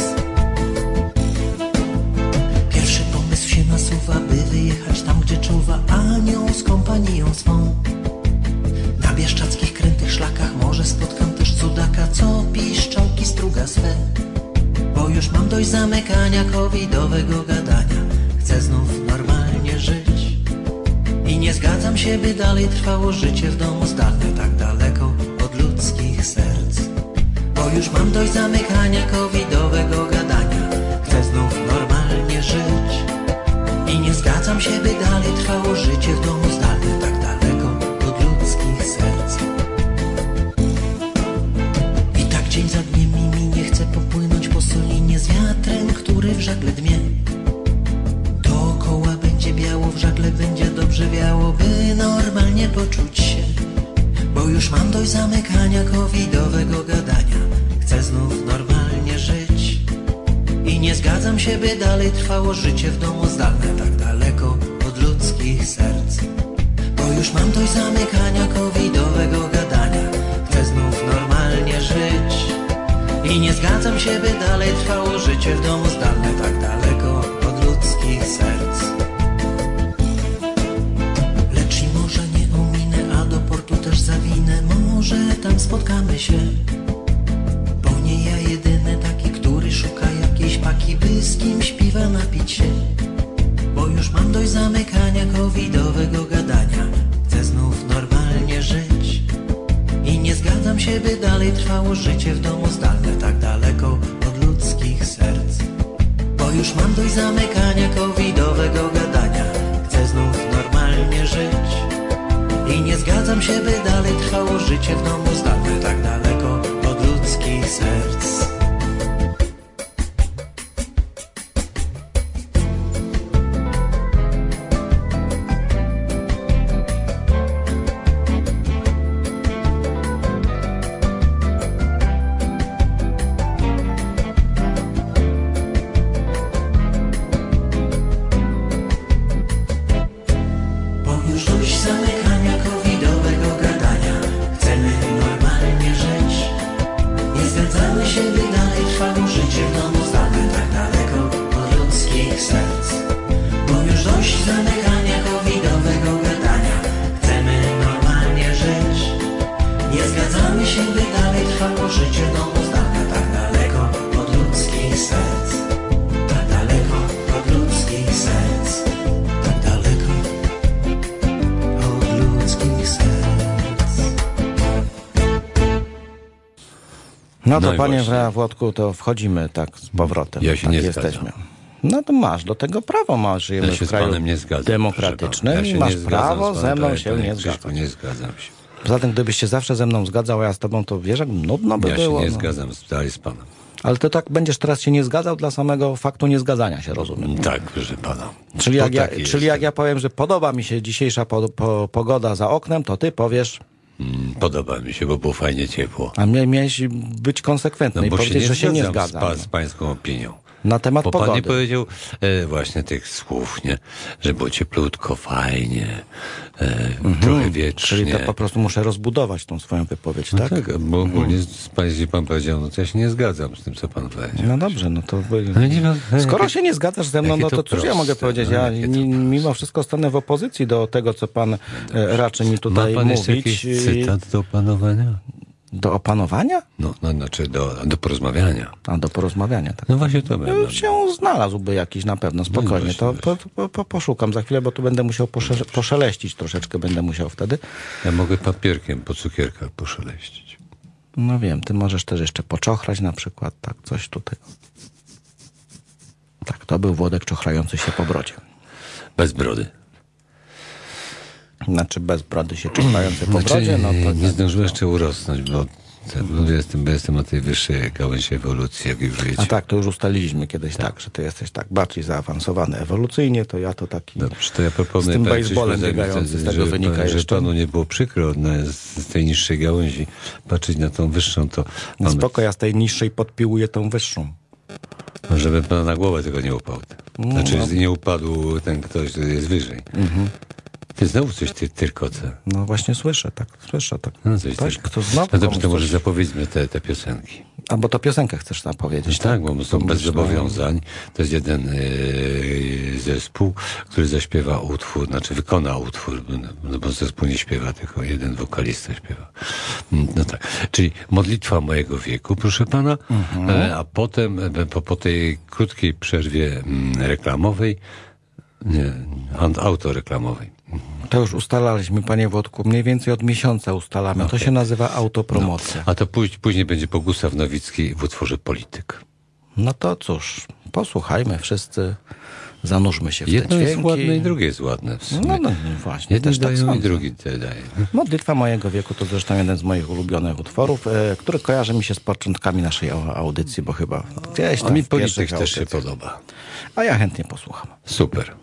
Pierwszy pomysł się nasuwa, by wyjechać tam, gdzie czuwa anioł z kompanią swą. Na bieszczadzkich krętych szlakach może spotkam też cudaka, co piszczałki struga swe. Bo już mam dość zamykania, covidowego gadania. Chcę znów normalnie żyć. I nie zgadzam się, by dalej trwało życie w domu zdalne, tak daleko od ludzkich serc. Bo już mam dość zamykania, covidowego gadania. Chcę znów normalnie żyć. I nie zgadzam się, by dalej trwało życie w domu zdalne, tak daleko od ludzkich serc. I tak dzień za dniem mi nie chce popłynąć po solinie z wiatrem, który w żagle dmie. Dookoła będzie biało, w żagle będzie dobrze wiało, by normalnie poczuć się. Bo już mam dość zamykania, covidowego gadania. Chcę znów normalnie żyć. I nie zgadzam się, by dalej trwało życie w domu zdalne, tak daleko od ludzkich serc. Bo już mam dość zamykania, covidowego gadania. Chcę znów normalnie żyć. I nie zgadzam się, by dalej trwało życie w domu zdalne, tak daleko od ludzkich serc. Lecz i może nie ominę, a do portu też zawinę. Może tam spotkamy się. Bo nie ja jedyny taki, który szuka jakiejś paki, by z kimś piwa napić się. Bo już mam dość zamykania, covidowego gadania. Chcę znów normalnie żyć. I nie zgadzam się, by dalej trwało życie w domu zdalne, tak daleko od ludzkich serc. Bo już mam dość zamykania, covidowego gadania. Chcę znów normalnie żyć. I nie zgadzam się, by dalej trwało życie w domu zdalne, tak daleko od ludzkich serc. No to i panie właśnie. Włodku, to wchodzimy tak z powrotem. Ja się tak nie jesteśmy. zgadzam. No to masz do tego prawo, masz. Żyjemy Ja się w z kraju panem nie zgadzam. demokratycznym proszę i pana. Ja się masz nie zgadzam prawo z ze panem, mną panie się nie Krzyszku, zgadzać. Nie zgadzam się. Poza tym, gdybyś się zawsze ze mną zgadzał, a ja z tobą, to wiesz, jak nudno by Ja było. się nie no. zgadzam dalej z panem. Ale to tak będziesz teraz się nie zgadzał dla samego faktu niezgadzania się, rozumiem. Tak, proszę pana. Czyli, To jak ja, taki czyli jak ja powiem, że podoba mi się dzisiejsza pogoda za oknem, to ty powiesz, Podoba mi się, bo było fajnie ciepło. a miałeś być konsekwentny No i bo powiedzieć, że się nie zgadzam zgadzam. z pańską opinią. Na temat Bo pan nie pogody. powiedział właśnie tych słów, nie? Że było cieplutko, fajnie, trochę wiecznie. Czyli to po prostu muszę rozbudować tą swoją wypowiedź, No tak? tak, bo ogólnie jeśli pan powiedział, no to ja się nie zgadzam z tym, co pan powiedział. No dobrze, no to... No nie ma- Skoro się nie zgadzasz ze mną, jakie no to to cóż ja proste, mogę powiedzieć? no, Ja jakie to mimo wszystko stanę w opozycji do tego, co pan raczy mi Ma tutaj pan jeszcze mówić. jakiś cytat do opanowania? Do opanowania? No, znaczy do porozmawiania. A, do porozmawiania, tak. No właśnie to miałem. Się znalazłby jakiś na pewno, spokojnie. No To właśnie. poszukam za chwilę, bo tu będę musiał poszeleścić troszeczkę, będę musiał wtedy. Ja mogę papierkiem po cukierkach poszeleścić. No wiem, ty możesz też jeszcze poczochrać na przykład, tak, coś tutaj. Tak, to był Włodek czochrający się po brodzie. Bez brody. Znaczy bez brody się czochrający po brodzie, no to... nie zdążyłem jeszcze urosnąć, bo jestem na tej wyższej gałęzi ewolucji, jak już wiecie. A tak, to już ustaliliśmy kiedyś tak, że ty jesteś tak bardziej zaawansowany ewolucyjnie, to ja to taki... Dobrze, to ja proponuję... z tym panie baseballem Krzyszku, biegający z tego żeby wynika że jeszcze. panu nie było przykro z tej niższej gałęzi patrzeć na tą wyższą, to No pan, spoko, ja z tej niższej podpiłuję tą wyższą. żeby pan na głowę tego nie upadł. Znaczy nie upadł ten ktoś, który jest wyżej. Ty znowu coś tyrkoce. No właśnie słyszę tak. No coś Ktoś, tylko. kto znowu No dobrze, komuś to może coś- zapowiedzmy te piosenki. Albo to piosenkę chcesz tam powiedzieć. Tak, bo są bez zobowiązań. To jest jeden zespół, który zaśpiewa utwór, znaczy wykona utwór, no bo zespół nie śpiewa, tylko jeden wokalista śpiewa. No tak. Czyli modlitwa mojego wieku, proszę pana, a potem po tej krótkiej przerwie reklamowej, autoreklamowej. To już ustalaliśmy, panie Włodku, mniej więcej od miesiąca ustalamy. To się nazywa autopromocja. No, a to później będzie Bogusław Nowicki w utworze Polityk. No to cóż, posłuchajmy wszyscy, zanurzmy się w te jedno dźwięki. jest ładne i drugie jest ładne w sumie. No właśnie. Jeden też tak dają i sądzę. drugi daje. Modlitwa mojego wieku to zresztą jeden z moich ulubionych utworów, który kojarzy mi się z początkami naszej audycji, bo chyba gdzieś tam A mi w Polityk pierwszych też się audycjach. podoba. A ja chętnie posłucham. Super.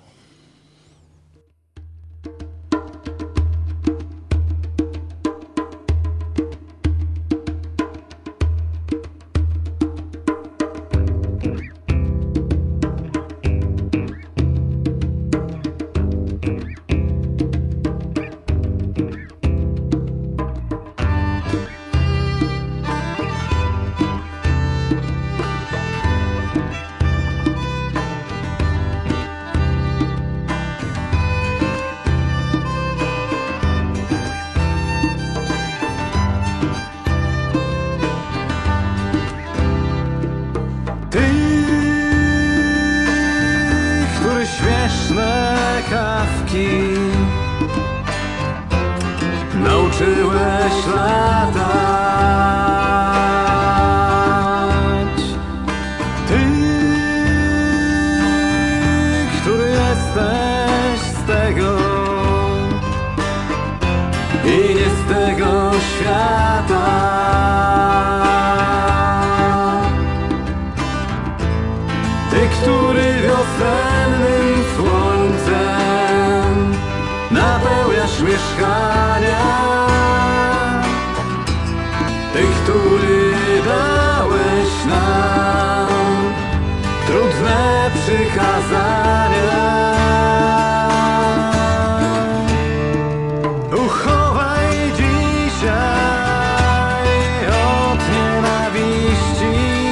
Nauczyłeś latać. Ty, który jesteś z tego i nie z tego świata. Ty, który wiosennym słońcem napełniasz mieszkania. Ty, który dałeś nam trudne przykazania. Uchowaj dzisiaj od nienawiści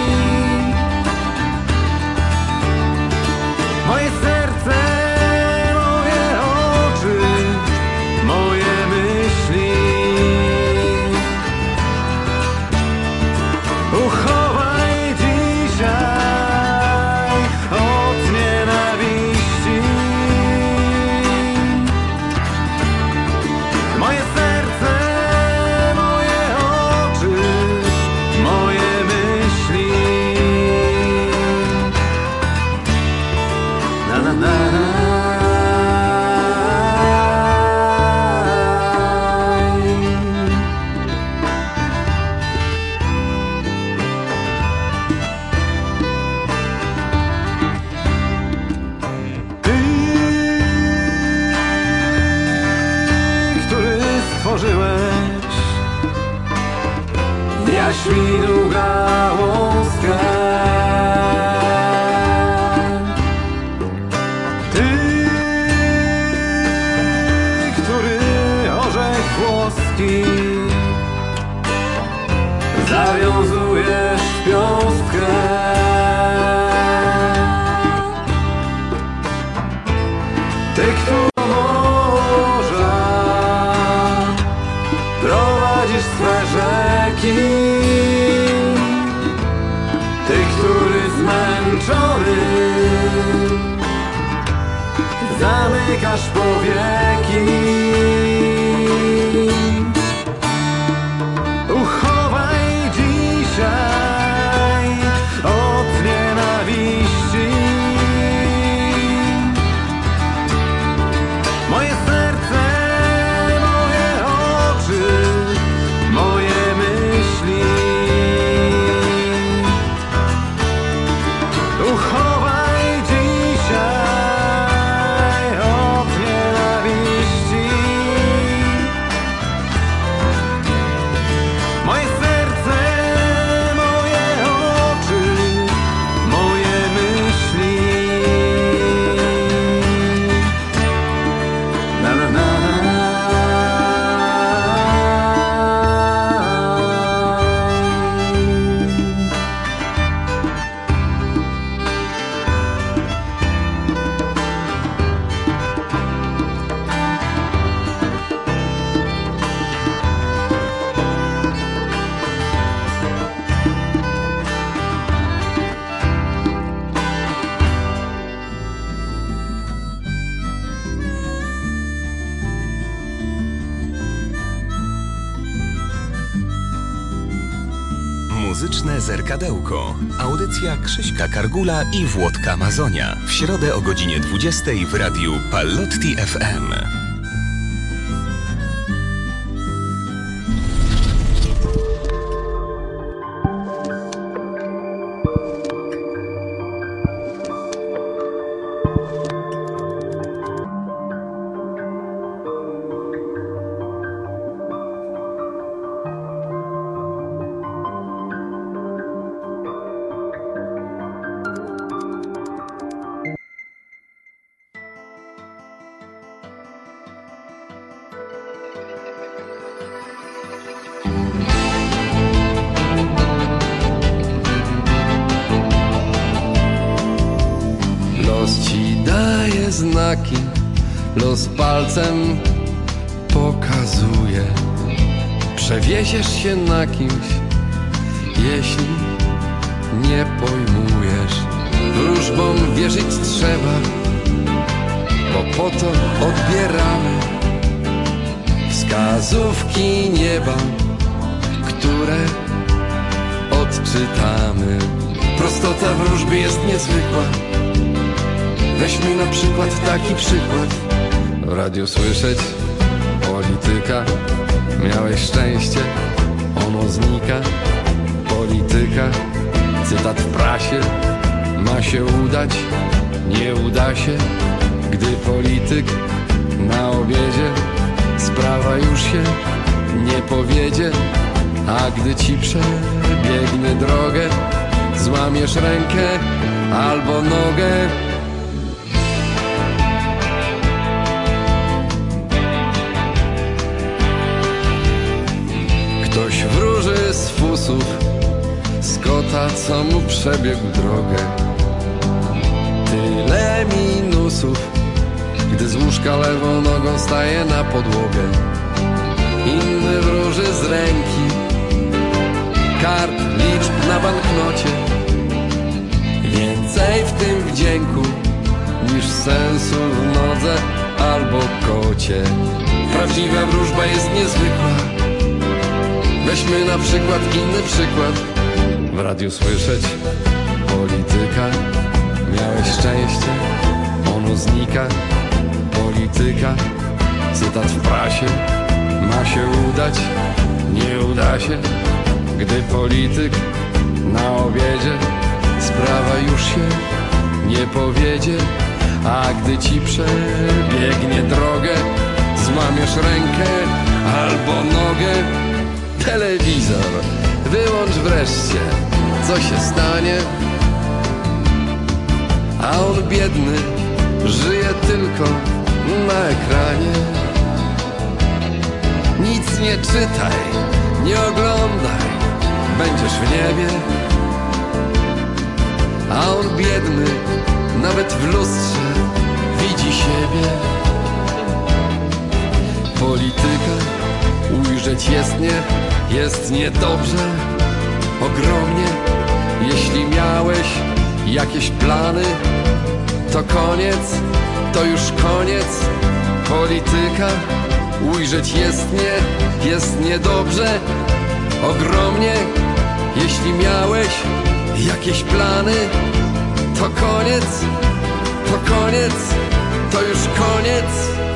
moje serce, moje oczy, moje myśli. Uchowaj dzisiaj od nienawiści moje serce, moje oczy, moje myśli. Na na na. Ty, który stworzyłeś jaśminu gałązkę. Ty, który orzech włoski zawiązujesz w piąstkę. Ty, który morza prowadzisz swe rzeki. Ty, który zmęczony zamykasz powieki. Uchowaj dzisiaj od nienawiści moje serce, moje oczy, moje myśli. Uchowaj dzisiaj od nienawiści Muzyczne Zerkadełko. Audycja Krzyśka Kargula i Włodka Mazonia. W środę o godzinie 20 w radiu Pallotti FM. Znaki, los palcem pokazuje. Przewieziesz się na kimś, jeśli nie pojmujesz. Wróżbom wierzyć trzeba, bo po to odbieramy wskazówki nieba, które odczytamy. Prostota wróżby jest niezwykła. Weźmy na przykład taki przykład. W radiu słyszeć polityka. Miałeś szczęście, ono znika. Polityka, cytat w prasie. Ma się udać, nie uda się. Gdy polityk na obiedzie, sprawa już się nie powiedzie. A gdy ci przebiegnie drogę, złamiesz rękę albo nogę. Ktoś wróży z fusów, z kota, co mu przebiegł drogę. Tyle minusów, gdy z łóżka lewą nogą staje na podłogę. Inny wróży z ręki, kart, liczb na banknocie. Więcej w tym wdzięku niż sensu w nodze albo kocie. Prawdziwa wróżba jest niezwykła. Weźmy na przykład inny przykład. W radiu słyszeć polityka. Miałeś szczęście, ono znika. Polityka, cytat w prasie. Ma się udać, nie uda się. Gdy polityk na obiedzie, sprawa już się nie powiedzie. A gdy ci przebiegnie drogę, złamiesz rękę albo nogę. Telewizor, wyłącz wreszcie, co się stanie? A on biedny, żyje tylko na ekranie. Nic nie czytaj, nie oglądaj, będziesz w niebie. A on biedny, nawet w lustrze widzi siebie. Polityka, ujrzeć jest niedobrze, ogromnie. Jeśli miałeś jakieś plany, to koniec, to już koniec. Polityka, ujrzeć jest niedobrze, ogromnie. Jeśli miałeś jakieś plany, to koniec, to już koniec.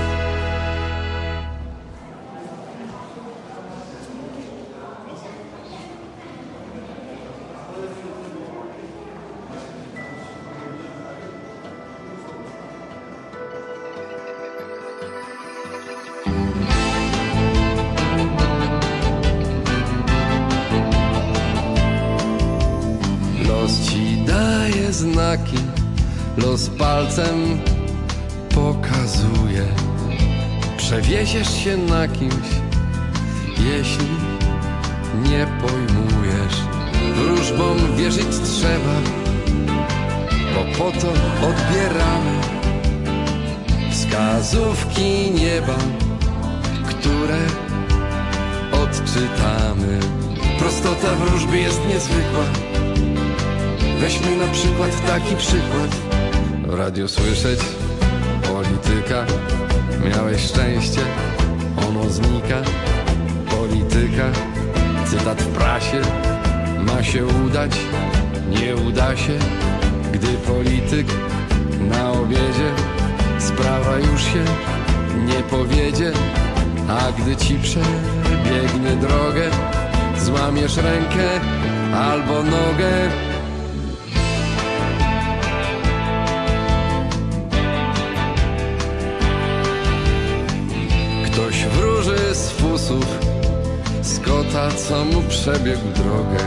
Znaki, los palcem pokazuje. Przewieziesz się na kimś, jeśli nie pojmujesz. Wróżbom wierzyć trzeba, bo po to odbieramy wskazówki nieba, które odczytamy. Prostota wróżby jest niezwykła. Weźmy na przykład taki przykład. W radiu słyszeć polityka. Miałeś szczęście, ono znika. Polityka, cytat w prasie. ma się udać, nie uda się, gdy polityk na obiedzie sprawa już się nie powiedzie, a gdy ci przebiegnie drogę, złamiesz rękę albo nogę. Ktoś wróży z fusów, z kota, co mu przebiegł drogę.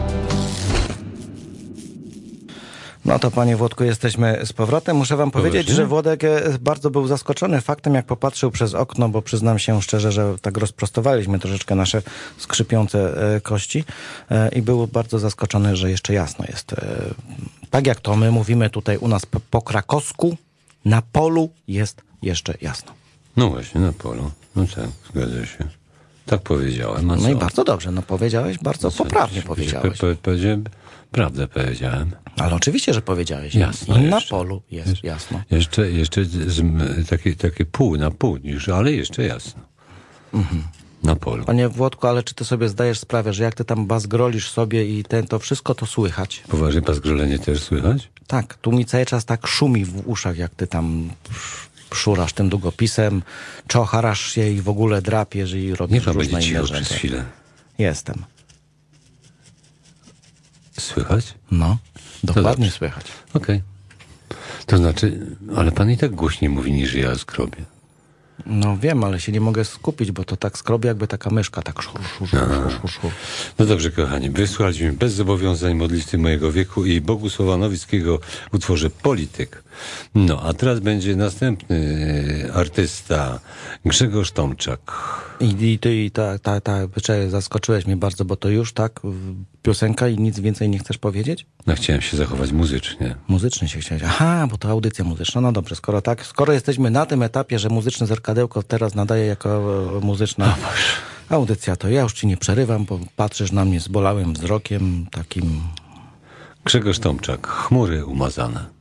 No to panie Włodku, jesteśmy z powrotem. Muszę wam powiedzieć, że Włodek bardzo był zaskoczony faktem, jak popatrzył przez okno, bo przyznam się szczerze, że tak rozprostowaliśmy troszeczkę nasze skrzypiące kości i był bardzo zaskoczony, że jeszcze jasno jest. Tak jak to my mówimy tutaj u nas po krakowsku, na polu jest jeszcze jasno. No właśnie, na polu. No tak, zgadza się. Tak powiedziałem. No i bardzo dobrze, no powiedziałeś, bardzo poprawnie powiedziałeś. Powiedziałem, prawdę powiedziałem. Ale oczywiście, że powiedziałeś. Jasno. I na polu jest jasno. Jeszcze takie pół na pół już, ale jeszcze jasno. Mhm. Na polu. Panie Włodku, ale czy ty sobie zdajesz sprawę, że jak ty tam bazgrolisz sobie i to wszystko to słychać? Poważnie bazgrolenie też słychać? Tak, tu mi cały czas tak szumi w uszach, jak ty tam szurasz tym długopisem, czocharasz się i w ogóle drapiesz i robisz różne inne rzeczy. Przez chwilę. Jestem. Słychać? No, dokładnie słychać. Okej. To znaczy, ale pan i tak głośniej mówi niż ja skrobię. No wiem, ale się nie mogę skupić, bo to tak skrobię jakby taka myszka, tak szur. No dobrze, kochani, wysłuchaliśmy bez zobowiązań modlitwy mojego wieku i Bogusława Nowickiego w utworze Polityk. No, a teraz będzie następny artysta, Grzegorz Tomczak. Zaskoczyłeś mnie bardzo, bo to już tak piosenka i nic więcej nie chcesz powiedzieć? No, chciałem się zachować muzycznie. Muzycznie się chciałeś. Aha, bo to audycja muzyczna. No dobrze, skoro jesteśmy na tym etapie, że muzyczne zerkadełko teraz nadaje jako muzyczna audycja, to ja już ci nie przerywam, bo patrzysz na mnie zbolałym wzrokiem takim... Grzegorz Tomczak, Chmury umazane.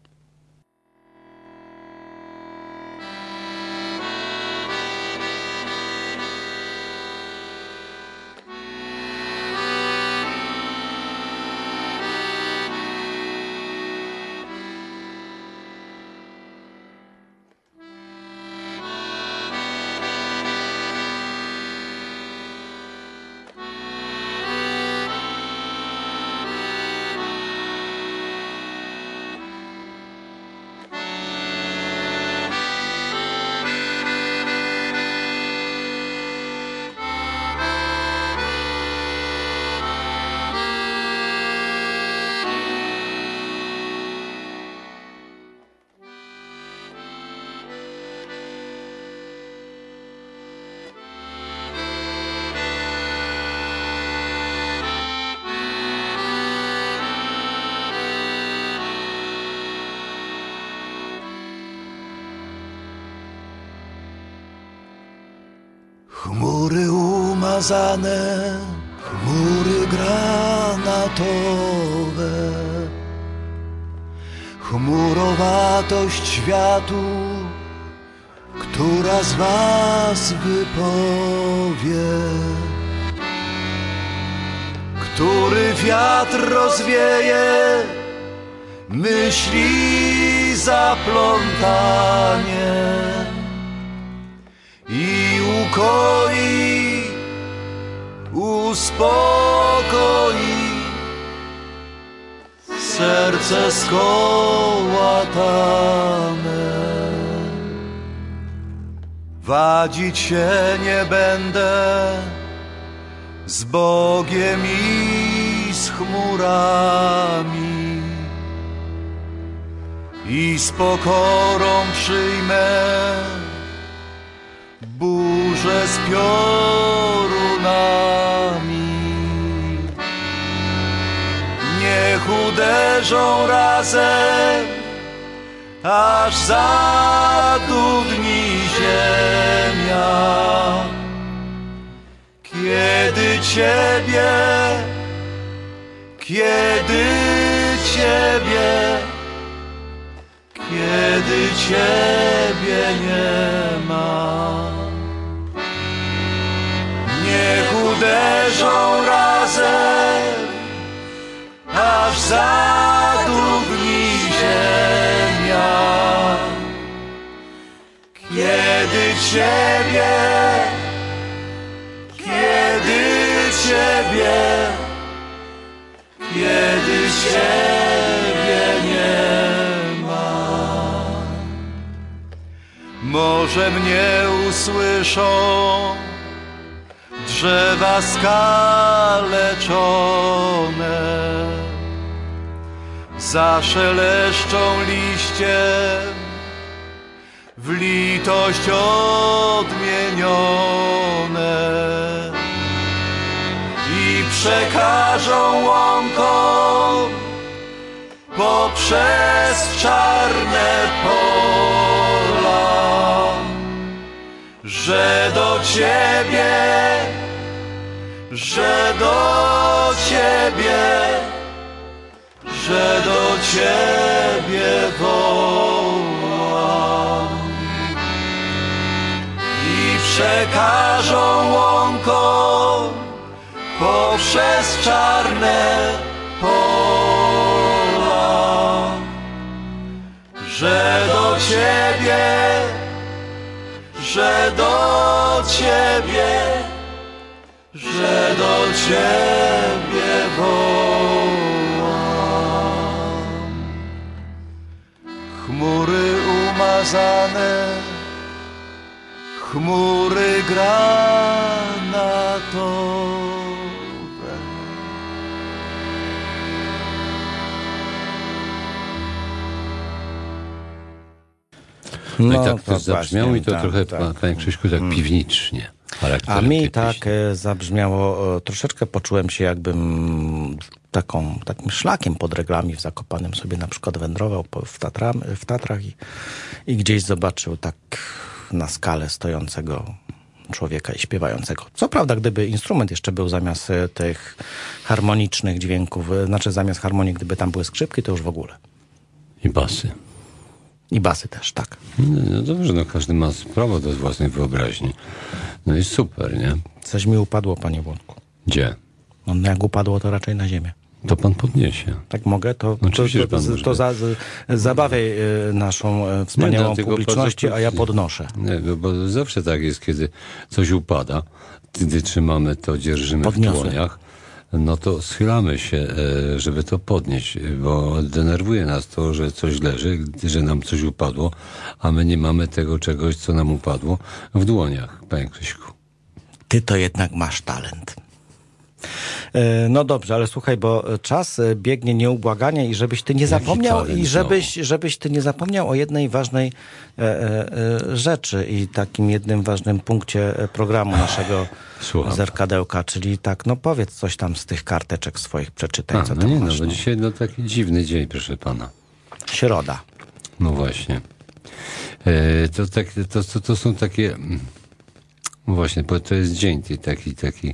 Chmury umazane, chmury granatowe, chmurowatość światu, która z was wypowie, który wiatr rozwieje, myśli zaplątanie i ukoi, uspokoi serce skołatane. Wadzić się nie będę z Bogiem i z chmurami i z pokorą przyjmę burzę z piorunami. Niech uderzą razem, aż zadudni ziemia. Kiedy Ciebie nie ma. Niech uderzą razem, aż zadubni ziemia. Kiedy Ciebie nie ma. Może mnie usłyszą drzewa skaleczone, zaszeleszczą liściem w litość odmienione i przekażą łąkom poprzez czarne pola, że do Ciebie wołam. I przekażą łąkom poprzez czarne pola, że do Ciebie wołam. Chmury umazane, chmury granatowe. No i No, tak to też zabrzmiało właśnie, i to tak, trochę, tak. panie Krzyśku, tak piwnicznie. A mi tak zabrzmiało, troszeczkę poczułem się, jakbym takim szlakiem pod reglami w Zakopanem sobie na przykład wędrował w Tatrach i gdzieś zobaczył tak na skalę stojącego człowieka i śpiewającego. Co prawda, gdyby instrument jeszcze był zamiast tych harmonicznych dźwięków, znaczy zamiast harmonii, gdyby tam były skrzypki, to już w ogóle. I basy. I basy też, tak. No dobrze, no każdy ma prawo do własnej wyobraźni. No i super, nie? Coś mi upadło, panie Włodku. Gdzie? No jak upadło, to raczej na ziemię. To pan podniesie. Tak mogę? To Oczywiście, że pan może. zabawiaj naszą wspaniałą tylko publiczności, bardzo a ja podnoszę. Nie, bo zawsze tak jest, kiedy coś upada, gdy trzymamy to, dzierżymy Podniosę. w dłoniach, no to schylamy się, żeby to podnieść, bo denerwuje nas to, że coś leży, że nam coś upadło, a my nie mamy tego czegoś, co nam upadło w dłoniach, panie Krzyśku. Ty to jednak masz talent. No dobrze, ale słuchaj, bo czas biegnie nieubłaganie i żebyś ty nie zapomniał, żebyś ty nie zapomniał o jednej ważnej rzeczy i takim jednym ważnym punkcie programu naszego Zerkadełka, czyli tak, no powiedz coś tam z tych karteczek swoich, przeczytaj, co tam masz. Bo dzisiaj taki dziwny dzień, proszę pana. Środa. No właśnie. To są takie... No właśnie, bo to jest dzień taki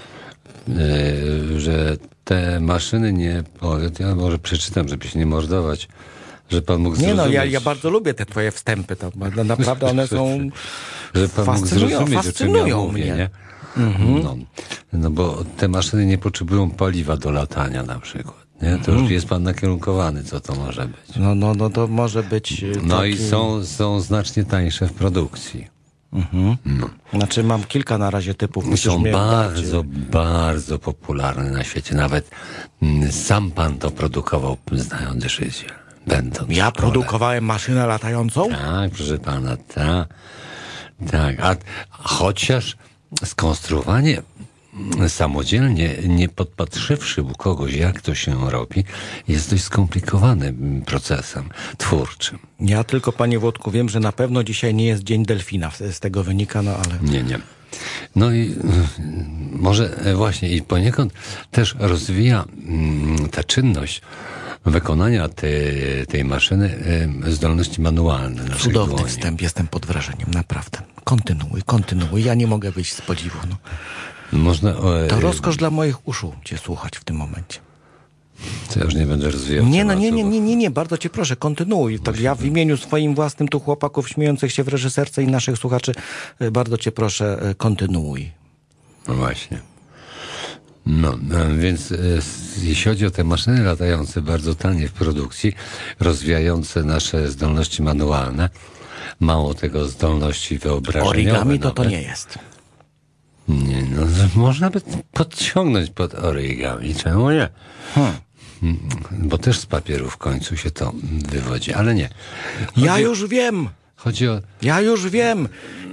że te maszyny nie... Ja może przeczytam, żeby się nie mordować, że pan mógł zrozumieć... Nie no, ja bardzo lubię te twoje wstępy, to naprawdę one są... że pan mógł zrozumieć, fascynują o czym ja mówię, mnie. nie? No bo te maszyny nie potrzebują paliwa do latania na przykład. Nie? To już jest pan nakierunkowany, co to może być. No to może być... No i są znacznie tańsze w produkcji. No. Znaczy mam kilka na razie typów. I są bardzo popularne na świecie. Nawet sam pan to produkował, znając decyzję. Ja produkowałem maszynę latającą? Tak, proszę pana, tak. A chociaż skonstruowanie samodzielnie, nie podpatrzywszy u kogoś, jak to się robi, jest dość skomplikowanym procesem twórczym. Ja tylko, panie Włodku, wiem, że na pewno dzisiaj nie jest dzień delfina. Z tego wynika, no ale... Nie. No i może właśnie i poniekąd też rozwija ta czynność wykonania tej maszyny zdolności manualne. Cudowny wstęp, jestem pod wrażeniem, naprawdę. Kontynuuj. Ja nie mogę wyjść z podziwu. No. To rozkosz dla moich uszu cię słuchać w tym momencie. To ja już nie będę rozwijał. Nie, bardzo cię proszę, kontynuuj. Tak, ja w imieniu swoim własnym tu chłopaków śmiejących się w reżyserce i naszych słuchaczy bardzo cię proszę, kontynuuj. No właśnie. No, więc jeśli chodzi o te maszyny latające bardzo tanie w produkcji, rozwijające nasze zdolności manualne, mało tego zdolności wyobrażeniowe. Origami to nawet. nie jest. Nie, no można by podciągnąć pod origami, czemu nie? Bo też z papieru w końcu się to wywodzi, ale nie. Ja już wiem! Chodzi o... Ja już wiem!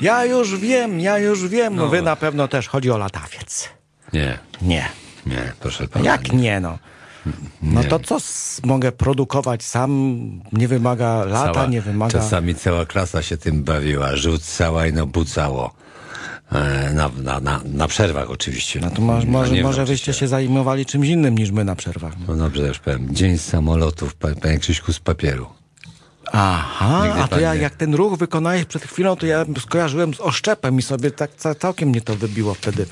No wy na pewno też chodzi o latawiec. Nie, Nie. proszę pana. Jak nie, no? No to co mogę produkować sam? Nie wymaga lata, nie wymaga... Czasami cała klasa się tym bawiła, rzucała i bucało. Na przerwach oczywiście. No to może wyście się zajmowali czymś innym niż my na przerwach. No dobrze, już powiem. Dzień samolotów, panie Krzyśku, z papieru. Aha, Nigdy a to jak ten ruch wykonałeś przed chwilą, to ja skojarzyłem z oszczepem i sobie tak całkiem mnie to wybiło wtedy.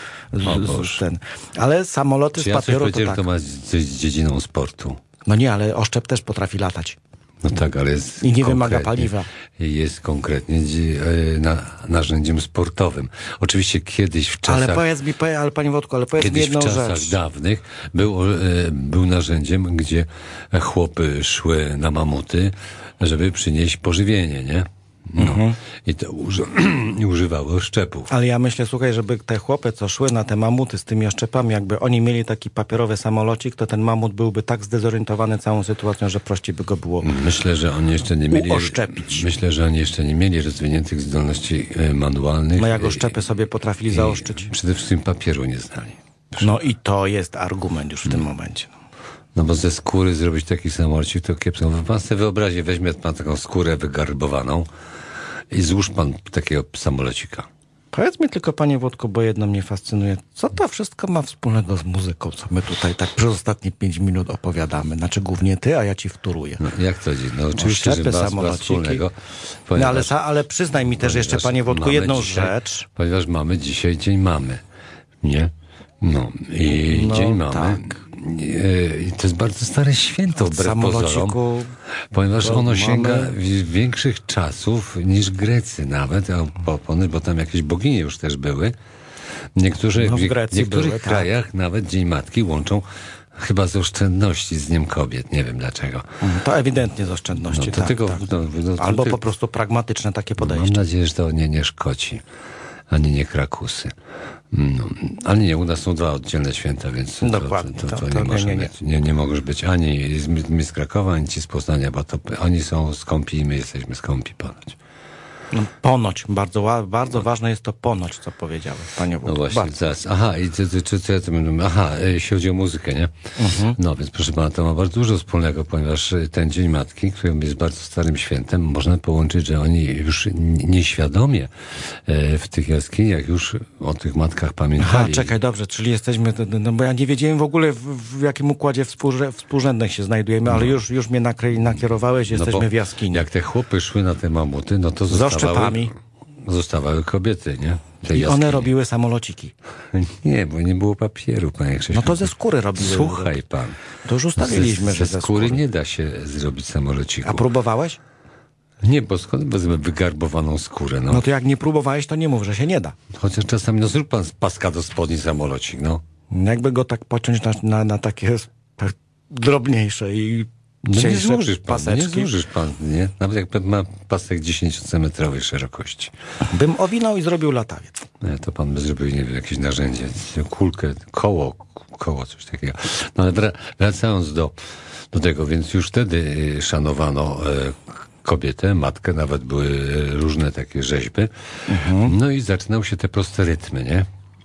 Ale samoloty z papieru to tak. To ma coś z dziedziną sportu. No nie, ale oszczep też potrafi latać. No tak, ale jest i nie wymaga paliwa. Jest konkretnie narzędziem sportowym. Oczywiście kiedyś w czasach... Ale panie Wodku, powiedz mi jedną rzecz. Kiedyś w czasach dawnych był narzędziem, gdzie chłopy szły na mamuty, żeby przynieść pożywienie, nie? No. I to używały oszczepów. Ale ja myślę, słuchaj, żeby te chłopy, co szły na te mamuty z tymi oszczepami, jakby oni mieli taki papierowy samolocik, to ten mamut byłby tak zdezorientowany całą sytuacją, że prościej by go było Myślę, że oni jeszcze nie mieli uoszczepić. Myślę, że oni jeszcze nie mieli rozwiniętych zdolności manualnych. No jak oszczepy sobie potrafili zaoszczyć? Przede wszystkim papieru nie znali. No i to jest argument już w tym momencie. No bo ze skóry zrobić taki samolocik to kiepsko. Pan sobie wyobrazi, weźmie pan taką skórę wygarbowaną i złóż pan takiego samolocika. Powiedz mi tylko, panie Włodku, bo jedno mnie fascynuje. Co to wszystko ma wspólnego z muzyką, co my tutaj tak przez ostatnie 5 minut opowiadamy? Znaczy głównie ty, a ja ci wtóruję. No, jak to dziś? No oczywiście, że ma wspólnego. Ponieważ, no ale przyznaj mi też jeszcze, panie Włodku, jedną rzecz. Ponieważ mamy dzisiaj Dzień Mamy. Nie? No i Dzień Mamy. Tak. I to jest bardzo stare święto wbrew pozorom, ponieważ ono sięga większych czasów niż Grecy nawet, bo tam jakieś boginie już też były. W niektórych krajach nawet Dzień Matki łączą chyba z oszczędności z Dniem Kobiet. Nie wiem dlaczego. To ewidentnie z oszczędności, albo po prostu pragmatyczne takie podejście. Mam nadzieję, że to nie Szkoci, ani nie Krakusy. No, ale nie, u nas są 2 oddzielne święta, więc nie możesz być ani my z Krakowa, ani ci z Poznania, bo to oni są skąpi i my jesteśmy skąpi ponoć. No, ponoć, bardzo ważne jest to ponoć, co powiedziałeś, panie Wójt. No właśnie, zaraz. Aha, i co ja to będę... Aha, jeśli chodzi o muzykę, nie? No, więc proszę pana, to ma bardzo dużo wspólnego, ponieważ ten Dzień Matki, który jest bardzo starym świętem, można połączyć, że oni już nieświadomie w tych jaskiniach już o tych matkach pamiętali. Aha, czekaj, dobrze, czyli jesteśmy... No bo ja nie wiedziałem w ogóle, w jakim układzie współrzędnych się znajdujemy, ale już mnie nakierowałeś, jesteśmy w jaskini. Jak te chłopy szły na te mamuty, no to zostawały kobiety, nie? I one robiły samolociki. Nie, bo nie było papieru, panie Krzysiu. No to ze skóry robiły. Słuchaj pan. To już ustaliliśmy, że ze skóry nie da się zrobić samolociku. A próbowałeś? Nie, bo skąd wezmę wygarbowaną skórę, no. No to jak nie próbowałeś, to nie mów, że się nie da. Chociaż czasami, no zrób pan z paska do spodni samolocik, no. Jakby go tak pociąć na takie drobniejsze i no nie złożysz pan, nie? Nawet jak ma pasek 10-centymetrowej szerokości. Bym owinął i zrobił latawiec. Nie, to pan by zrobił, nie wiem, jakieś narzędzie, kulkę, koło, coś takiego. No ale wracając do tego, więc już wtedy szanowano kobietę, matkę, nawet były różne takie rzeźby. No i zaczynały się te proste rytmy, nie?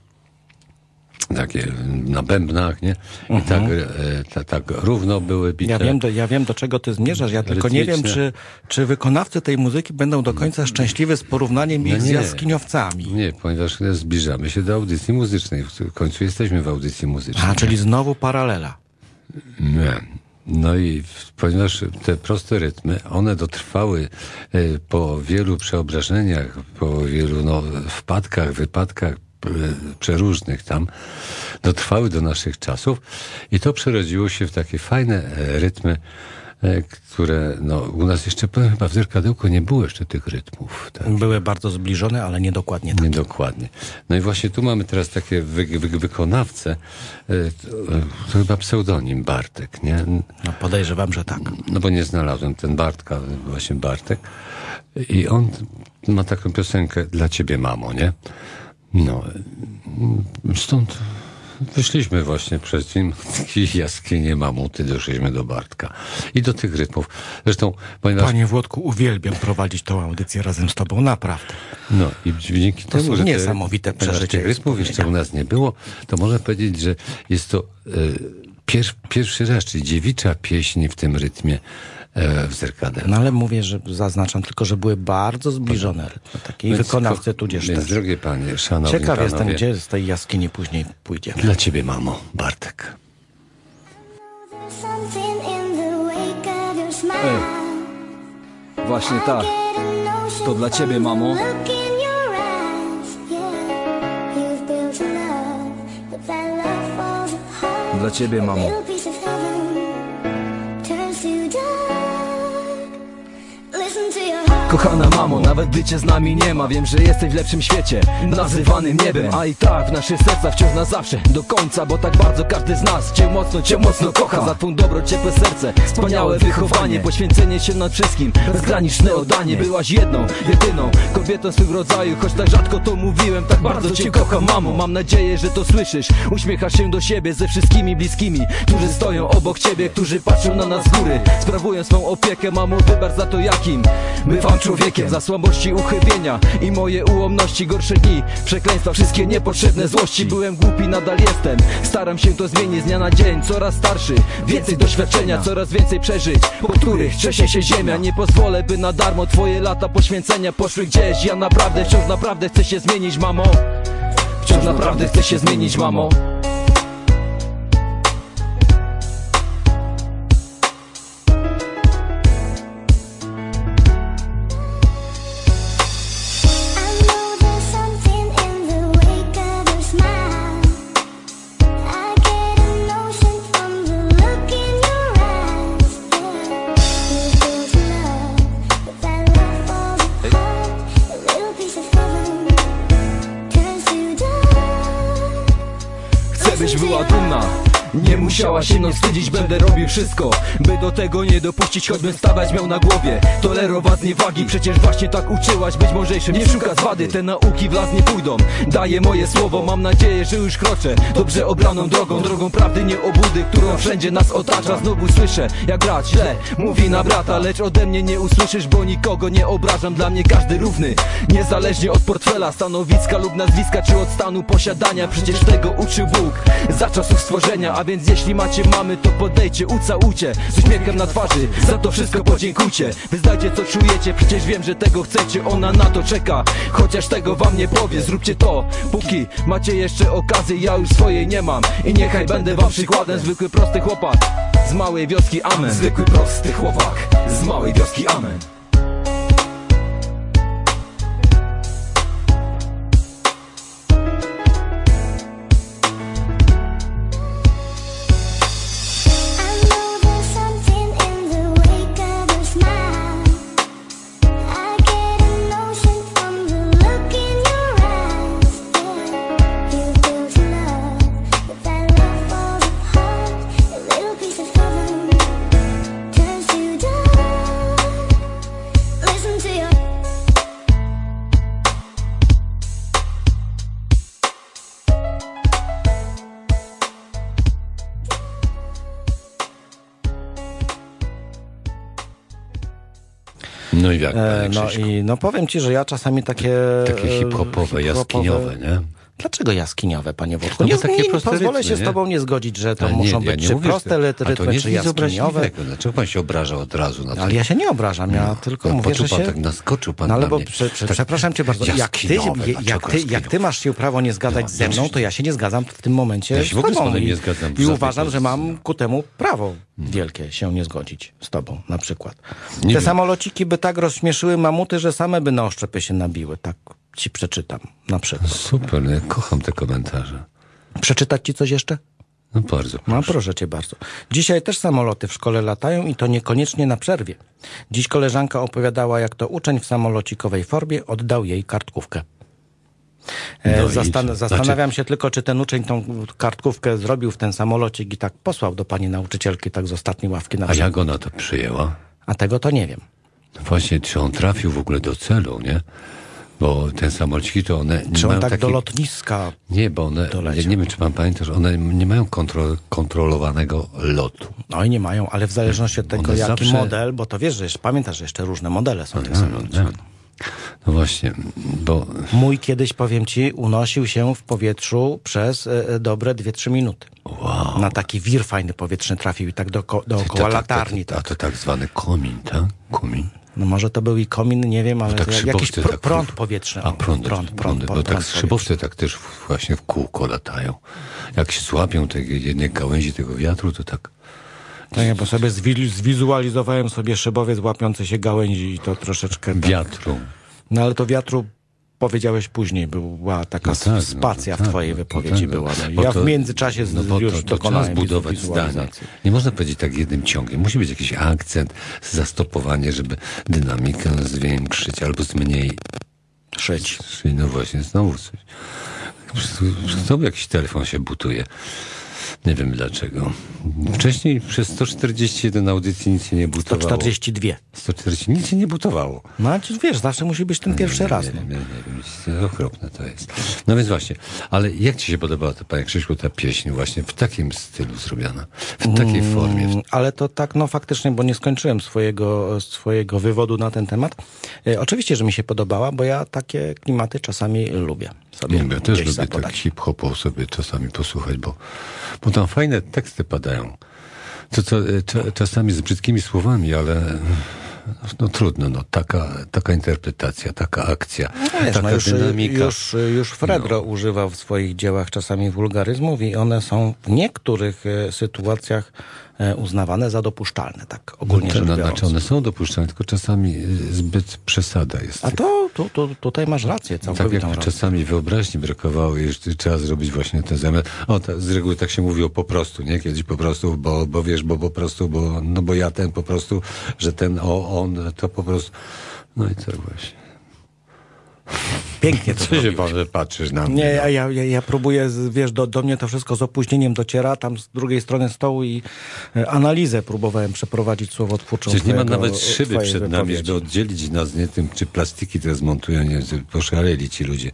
Takie na bębnach, nie? I tak równo były bite. Ja wiem, do czego ty zmierzasz. Ja tylko nie wiem, czy wykonawcy tej muzyki będą do końca szczęśliwi z porównaniem ich z jaskiniowcami. Nie, ponieważ zbliżamy się do audycji muzycznej. W końcu jesteśmy w audycji muzycznej. A, czyli znowu paralela. Nie. No i ponieważ te proste rytmy, one dotrwały po wielu przeobrażeniach, po wielu wpadkach, wypadkach, przeróżnych tam, dotrwały do naszych czasów i to przerodziło się w takie fajne rytmy które, no, u nas jeszcze, powiem, chyba w Zerkadełku nie było jeszcze tych rytmów. Tak? Były bardzo zbliżone, ale niedokładnie takie. Niedokładnie. No i właśnie tu mamy teraz takie wykonawcę, to chyba pseudonim Bartek, nie? No podejrzewam, że tak. No bo nie znalazłem ten Bartka, właśnie Bartek. I on ma taką piosenkę Dla ciebie, mamo, nie? No, stąd wyszliśmy właśnie przez jaskinie mamuty, doszliśmy do Bartka i do tych rytmów. Zresztą, ponieważ... Panie Włodku, uwielbiam prowadzić tą audycję razem z tobą, naprawdę. No i dzięki To temu, są że niesamowite przeżycie. tych rytmów jeszcze u nas nie było, to można powiedzieć, że jest to pierwszy raz, czyli dziewicza pieśń w tym rytmie w Zerkadełku. No ale mówię, że zaznaczam tylko, że były bardzo zbliżone rytmy. Takiej wykonawcy tudzież Więc, też. drogie panie, szanowni Ciekaw panowie, jestem, gdzie z tej jaskini później pójdzie. Dla ciebie, mamo, Bartek. Właśnie tak. To dla ciebie, mamo. Dla ciebie, mamo. Kochana mamo, nawet gdy cię z nami nie ma, wiem, że jesteś w lepszym świecie, nazywanym niebem. A i tak w naszych sercach wciąż na zawsze, do końca, bo tak bardzo każdy z nas cię mocno kocha. Za twą dobro, ciepłe serce, wspaniałe wychowanie, poświęcenie się nad wszystkim, bezgraniczne oddanie. Byłaś jedną, jedyną kobietą swego rodzaju, choć tak rzadko to mówiłem, tak bardzo cię kocham, mamo. Mam nadzieję, że to słyszysz, uśmiechasz się do siebie ze wszystkimi bliskimi, którzy stoją obok ciebie, którzy patrzą na nas z góry, sprawują swą opiekę. Mamo, wybacz za to, jakim bywam człowiekiem, za słabości, uchybienia i moje ułomności, gorsze dni, przekleństwa, wszystkie niepotrzebne złości. Byłem głupi, nadal jestem, staram się to zmienić z dnia na dzień, coraz starszy, więcej doświadczenia, coraz więcej przeżyć, po których trzęsie się ziemia. Nie pozwolę, by na darmo twoje lata poświęcenia poszły gdzieś. Ja naprawdę, wciąż naprawdę chcę się zmienić, mamo. Wciąż naprawdę chcę się zmienić, mamo. Byś była dumna, nie musiała się mną wstydzić. Będę robił wszystko, by do tego nie dopuścić, choćbym stawać miał na głowie, tolerować zniewagi. Przecież właśnie tak uczyłaś być mądrzejszym, nie szukać wady. Te nauki w las nie pójdą, daję moje słowo. Mam nadzieję, że już kroczę dobrze obraną drogą, drogą prawdy, nie obłudy, którą wszędzie nas otacza. Znowu słyszę, jak brat źle mówi na brata, lecz ode mnie nie usłyszysz, bo nikogo nie obrażam. Dla mnie każdy równy, niezależnie od portfela, stanowiska lub nazwiska, czy od stanu posiadania. Przecież tego uczył Bóg za czasów stworzenia. A więc jeśli macie mamy, to podejdźcie, ucałujcie z uśmiechem na twarzy, za to wszystko podziękujcie. Wyznajcie, co czujecie, przecież wiem, że tego chcecie. Ona na to czeka, chociaż tego wam nie powie. Zróbcie to, póki macie jeszcze okazję. Ja już swojej nie mam i niechaj będę wam przykładem. Zwykły prosty chłopak z małej wioski, amen. Zwykły prosty chłopak z małej wioski, amen. No i jak, no powiem ci, że ja czasami takie hip-hopowe, jaskiniowe, nie? Dlaczego jaskiniowe, panie Włodku? No Nie, takie proste pozwolę rytmy, się nie? z tobą nie zgodzić, że to Ale muszą nie, być ja czy nie mówię, proste rytmy, czy jaskiniowe. Dlaczego pan się obraża od razu na to? Ale ja się nie obrażam, ja tylko mówię, że się... tak naskoczył pan no ale na bo mnie. przepraszam cię bardzo, jak ty masz się prawo nie zgadzać ze mną, to ja się nie zgadzam w tym momencie Ja się w ogóle z panem nie zgadzam. I uważam, że mam ku temu prawo wielkie się nie zgodzić z tobą, na przykład. Nie Te wiem. samolociki by tak rozśmieszyły mamuty, że same by na oszczepy się nabiły. Tak ci przeczytam, na przykład. Super, ja kocham te komentarze. Przeczytać ci coś jeszcze? No bardzo proszę. No proszę cię bardzo. Dzisiaj też samoloty w szkole latają i to niekoniecznie na przerwie. Dziś koleżanka opowiadała, jak to uczeń w samolocikowej formie oddał jej kartkówkę. Zastanawiam się tylko, czy ten uczeń tą kartkówkę zrobił w ten samolocik i tak posłał do pani nauczycielki tak z ostatniej ławki na A jak ona to przyjęła? A tego to nie wiem. Właśnie, czy on trafił w ogóle do celu, nie? Bo te samolociki to one nie Czy on mają tak do lotniska Nie, bo one, nie wiem, czy pan pamięta, że one nie mają kontrolowanego lotu. No i nie mają, ale w zależności od tego, One jaki zawsze... model, bo to wiesz, że pamiętasz, że jeszcze różne modele są tych samolotów. No właśnie, bo... Mój kiedyś, powiem ci, unosił się w powietrzu przez dobre 2-3 minuty. Wow. Na taki wir fajny powietrzny trafił i tak dookoła latarni. A to tak zwany komin, tak? Komin. No może to był i komin, nie wiem, ale tak to jakiś tak prąd powietrzny. A prąd, bo tak szybowce tak też właśnie w kółko latają. Jak się złapią tej jednej gałęzi tego wiatru, to tak... Tak, bo sobie zwizualizowałem sobie szybowiec łapiący się gałęzi i to troszeczkę... Wiatru. No ale to wiatru powiedziałeś później, była taka spacja w twojej wypowiedzi była. No. Ja w międzyczasie już dokonałem trzeba zbudować zdanie. Nie można powiedzieć tak jednym ciągiem. Musi być jakiś akcent, zastopowanie, żeby dynamikę zwiększyć albo zmniejszyć. No właśnie, znowu coś. Znowu jakiś telefon się butuje. Nie wiem dlaczego. Wcześniej przez 141 audycji nic się nie butowało. 142. 140, nic się nie butowało. No ale wiesz, zawsze musi być ten pierwszy raz. Nie wiem, okropne to jest. No więc właśnie, ale jak ci się podobała ta, panie Krzyśku, ta pieśń właśnie w takim stylu zrobiona? W takiej formie? Ale to tak, no faktycznie, bo nie skończyłem swojego wywodu na ten temat. Oczywiście, że mi się podobała, bo ja takie klimaty czasami lubię. Ja też lubię tak hip-hopu sobie czasami posłuchać, bo tam fajne teksty padają. Czasami z brzydkimi słowami, ale no trudno, no taka interpretacja, taka akcja, taka dynamika. Już Fredro używał w swoich dziełach czasami wulgaryzmów i one są w niektórych sytuacjach uznawane za dopuszczalne, tak ogólnie rzecz biorąc. Znaczy one są dopuszczalne, tylko czasami zbyt przesada jest. A tutaj masz rację, całkowitą tak jak rację. czasami wyobraźni brakowało i trzeba zrobić właśnie te zamiar. Z reguły tak się mówiło po prostu, nie? Kiedyś po prostu, bo wiesz, bo po prostu, bo ja ten po prostu, że ten on, to po prostu. No i tak właśnie. Pięknie to Co się patrzysz na mnie? Nie, ja próbuję, wiesz, do mnie to wszystko z opóźnieniem dociera, tam z drugiej strony stołu i analizę próbowałem przeprowadzić słowotwórczą. Przecież nie ma nawet szyby przed nami, żeby oddzielić nas, nie tym, czy plastiki teraz montują, nie, poszaleli ci ludzie.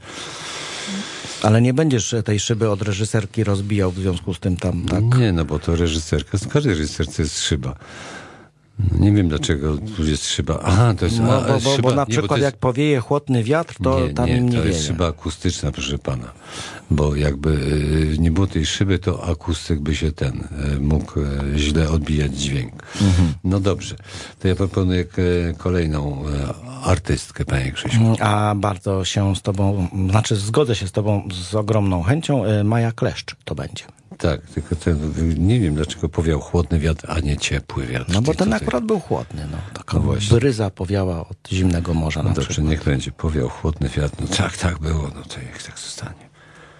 Ale nie będziesz tej szyby od reżyserki rozbijał w związku z tym tam, tak? Nie, no bo to reżyserka, z każdej reżyserce jest szyba. Nie wiem dlaczego tu jest szyba. Aha, to jest szyba. Bo na przykład jak powieje chłodny wiatr, to tam im nie wieje. To jest szyba akustyczna, proszę pana. Bo jakby nie było tej szyby, to akustyk by się mógł źle odbijać dźwięk. Mhm. No dobrze. To ja proponuję kolejną artystkę, panie Krzysiu. A bardzo się z tobą, zgodzę się z tobą z ogromną chęcią. Maja Kleszcz to będzie. Tak, tylko nie wiem dlaczego powiał chłodny wiatr, a nie ciepły wiatr. No bo ten akurat był chłodny, no. Taka bryza powiała od zimnego morza na przykład. Dobrze, niech będzie, powiał chłodny wiatr. No tak było, no to niech tak zostanie.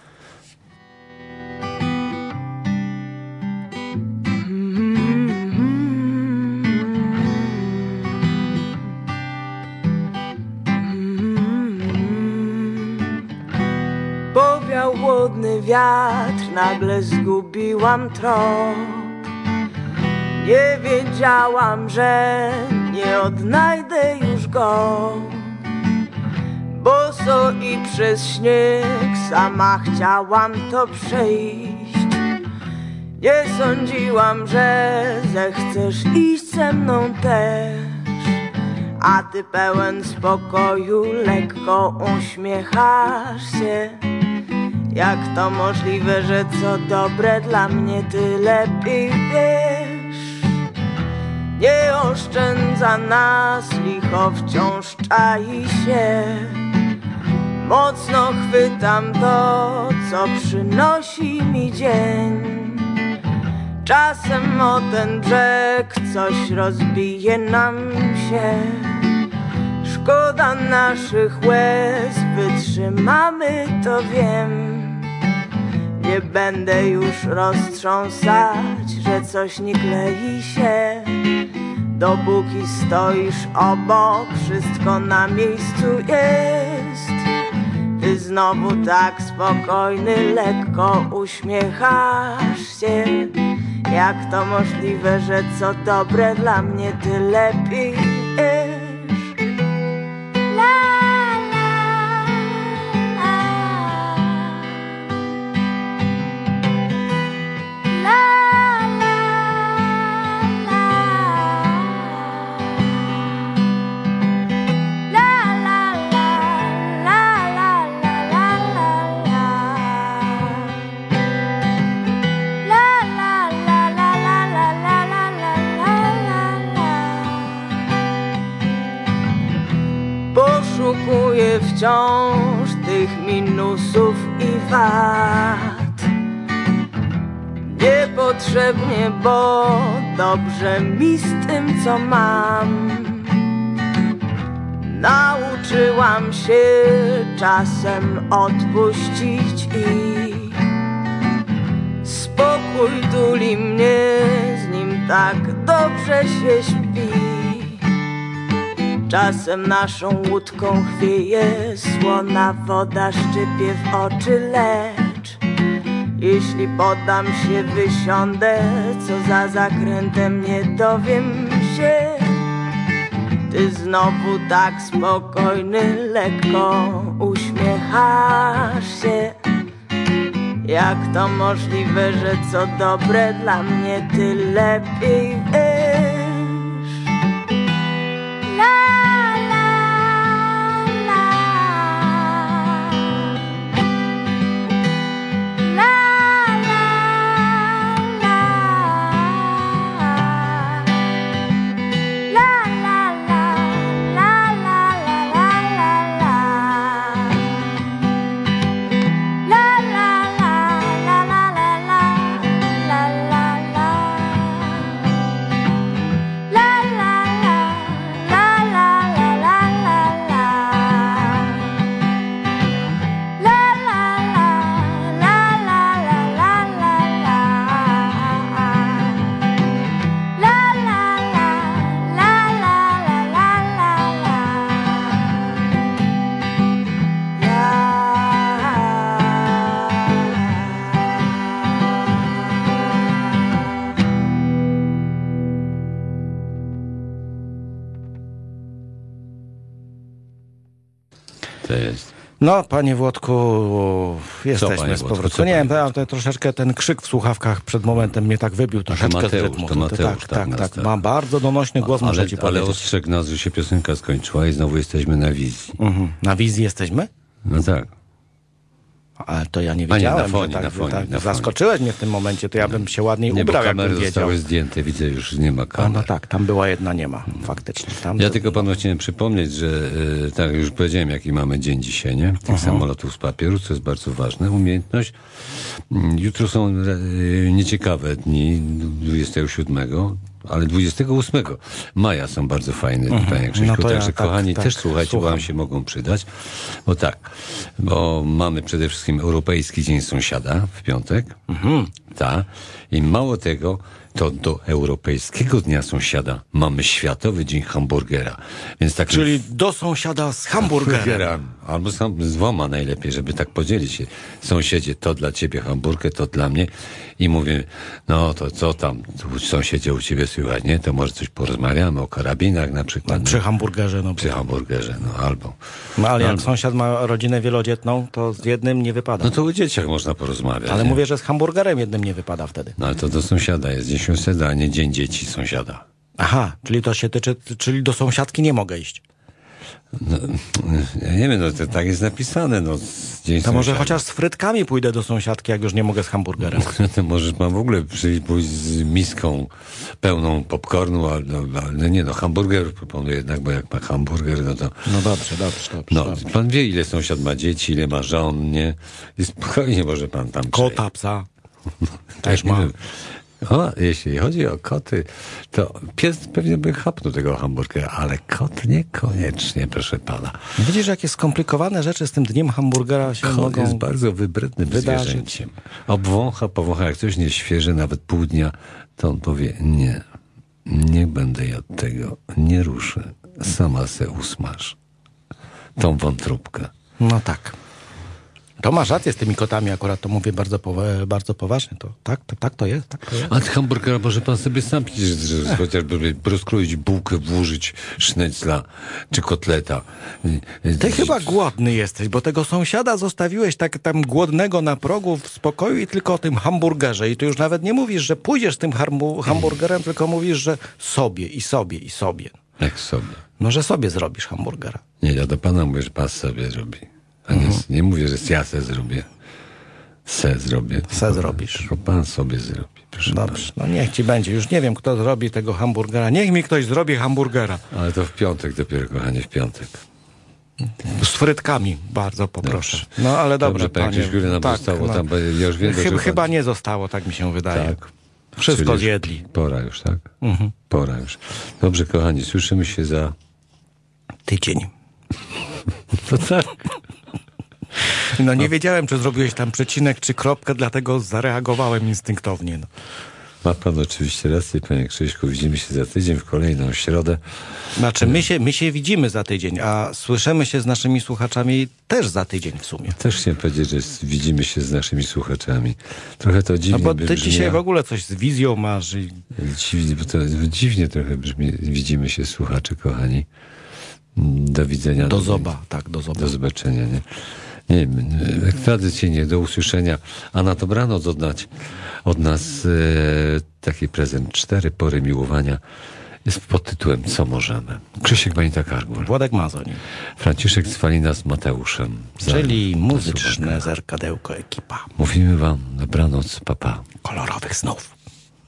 Powiał chłodny wiatr, nagle zgubiłam trop. Nie wiedziałam, że nie odnajdę już go. Boso i przez śnieg sama chciałam to przejść. Nie sądziłam, że zechcesz iść ze mną też. A ty pełen spokoju lekko uśmiechasz się. Jak to możliwe, że co dobre dla mnie ty lepiej wiesz? Nie oszczędza nas, licho wciąż czai się. Mocno chwytam to, co przynosi mi dzień. Czasem o ten brzeg coś rozbije nam się. Szkoda naszych łez, wytrzymamy to wiem. Nie Nie będę już roztrząsać, że coś nie klei się. Dopóki stoisz obok, wszystko na miejscu jest. Ty znowu tak spokojny, lekko uśmiechasz się. Jak to możliwe, że co dobre dla mnie ty lepiej wiesz? Poszukuję wciąż tych minusów i wad. Niepotrzebnie, bo dobrze mi z tym, co mam. Nauczyłam się czasem odpuścić i spokój tuli mnie, z nim tak dobrze się śpi. Czasem naszą łódką chwieje, słona woda szczypie w oczy, lecz jeśli poddam się, wysiądę, co za zakrętem nie dowiem się. Ty znowu tak spokojny, lekko uśmiechasz się. Jak to możliwe, że co dobre dla mnie ty lepiej wiesz? No, panie Włodku, jesteśmy z powrotem. Nie wiem, troszeczkę ten krzyk w słuchawkach przed momentem mnie tak wybił troszeczkę z rytmu. Tak. Ma bardzo donośny głos, muszę ci powiedzieć. Ale ostrzegł nas, że się piosenka skończyła i znowu jesteśmy na wizji. Na wizji jesteśmy? No tak. Ale to ja nie wiedziałem, na fonie, że tak zaskoczyłeś mnie w tym momencie, to ja bym się ładniej ubrał, jakbym wiedział. Kamery zostały zdjęte, widzę, już nie ma kamer. No tak, tam była jedna, nie ma, faktycznie. Ja tylko panu chciałem przypomnieć, że tak już powiedziałem, jaki mamy dzień dzisiaj, nie? Tych samolotów z papieru, co jest bardzo ważne, umiejętność. Jutro są nieciekawe dni, 27, ale 28 maja są bardzo fajne pytania, Krzyśku. No także kochani, też słuchajcie, bo wam się mogą przydać. Bo mamy przede wszystkim Europejski Dzień Sąsiada w piątek. I mało tego, to do Europejskiego Dnia Sąsiada mamy Światowy Dzień Hamburgera. Więc tak, czyli do sąsiada z hamburgerem. Albo z dwoma najlepiej, żeby tak podzielić się. Sąsiedzie, to dla ciebie hamburger, to dla mnie. I mówię, no to co tam, sąsiedzie u ciebie słychać, nie? To może coś porozmawiamy o karabinach na przykład. Przy hamburgerze. Przy hamburgerze, albo. No ale jak sąsiad ma rodzinę wielodzietną, to z jednym nie wypada. No to o dzieciach można porozmawiać. Ale mówię, że z hamburgerem jednym nie wypada wtedy. No ale to do sąsiada jest dzień sąsiada, a nie dzień dzieci sąsiada. Aha, czyli to się tyczy, czyli do sąsiadki nie mogę iść. No, ja nie wiem, to tak jest napisane. To może chociaż z frytkami pójdę do sąsiadki, jak już nie mogę z hamburgerem. To możesz w ogóle pójść z miską pełną popcornu, ale nie, hamburger proponuję jednak, bo jak ma hamburger, no to... No dobrze. Pan wie, ile sąsiad ma dzieci, ile ma żon, nie? I spokojnie może pan tam... Kota, psa. Też ma. O, jeśli chodzi o koty, to pies pewnie by chapnął tego hamburgera, ale kot niekoniecznie, proszę pana. Widzisz, jakie skomplikowane rzeczy z tym dniem hamburgera się Kot mogą jest bardzo wybrednym wydarzyć. zwierzęciem. Powącha, jak coś nieświeże, nawet pół dnia, to on powie, nie będę jadł tego, nie ruszę, sama se usmaż tą wątróbkę. No tak. To masz rację z tymi kotami, akurat to mówię bardzo poważnie. To tak to jest. A hamburgera może pan sobie sam chociażby rozkroić bułkę, włożyć sznycla czy kotleta. Ty chyba głodny jesteś, bo tego sąsiada zostawiłeś tak tam głodnego na progu w spokoju i tylko o tym hamburgerze. I tu już nawet nie mówisz, że pójdziesz z tym hamburgerem, tylko mówisz, że sobie. Jak sobie? No, że sobie zrobisz hamburgera. Nie, ja do pana mówię, że pan sobie robi. A nie mówię, że ja se zrobię. Zrobisz. Tylko pan sobie zrobi. Proszę Dobrze, no niech ci będzie. Już nie wiem, kto zrobi tego hamburgera. Niech mi ktoś zrobi hamburgera. Ale to w piątek dopiero, kochanie, w piątek. Z frytkami, bardzo poproszę. Dobrze. No ale dobrze, panie. Jakieś góry nam zostało, no. tam ja już wiem, chyba nie zostało, tak mi się wydaje. Tak. Wszystko Czyli zjedli. Pora już, tak? Pora już. Dobrze, kochani, słyszymy się za tydzień. To tak. No nie wiedziałem, czy zrobiłeś tam przecinek, czy kropkę, dlatego zareagowałem instynktownie. No. Ma pan oczywiście rację, panie Krzyśku. Widzimy się za tydzień w kolejną środę. Znaczy, my się widzimy za tydzień, a słyszymy się z naszymi słuchaczami też za tydzień w sumie. Też chciałem powiedzieć, że widzimy się z naszymi słuchaczami. Trochę to dziwnie bo ty brzmi, dzisiaj w ogóle coś z wizją masz. Dziwnie, bo to dziwnie trochę brzmi. Widzimy się, słuchacze, kochani. Do widzenia. Do zobaczenia, nie? Nie wiem, jak tradycyjnie, do usłyszenia. A na dobranoc od nas taki prezent 4 pory miłowania jest pod tytułem Co możemy? Krzysiek Wanita-Kargul, Włodek Mazoń, Franciszek Cwalina z Mateuszem. Czyli muzyczne zerkadełko ekipa. Mówimy wam dobranoc, papa. Kolorowych snów.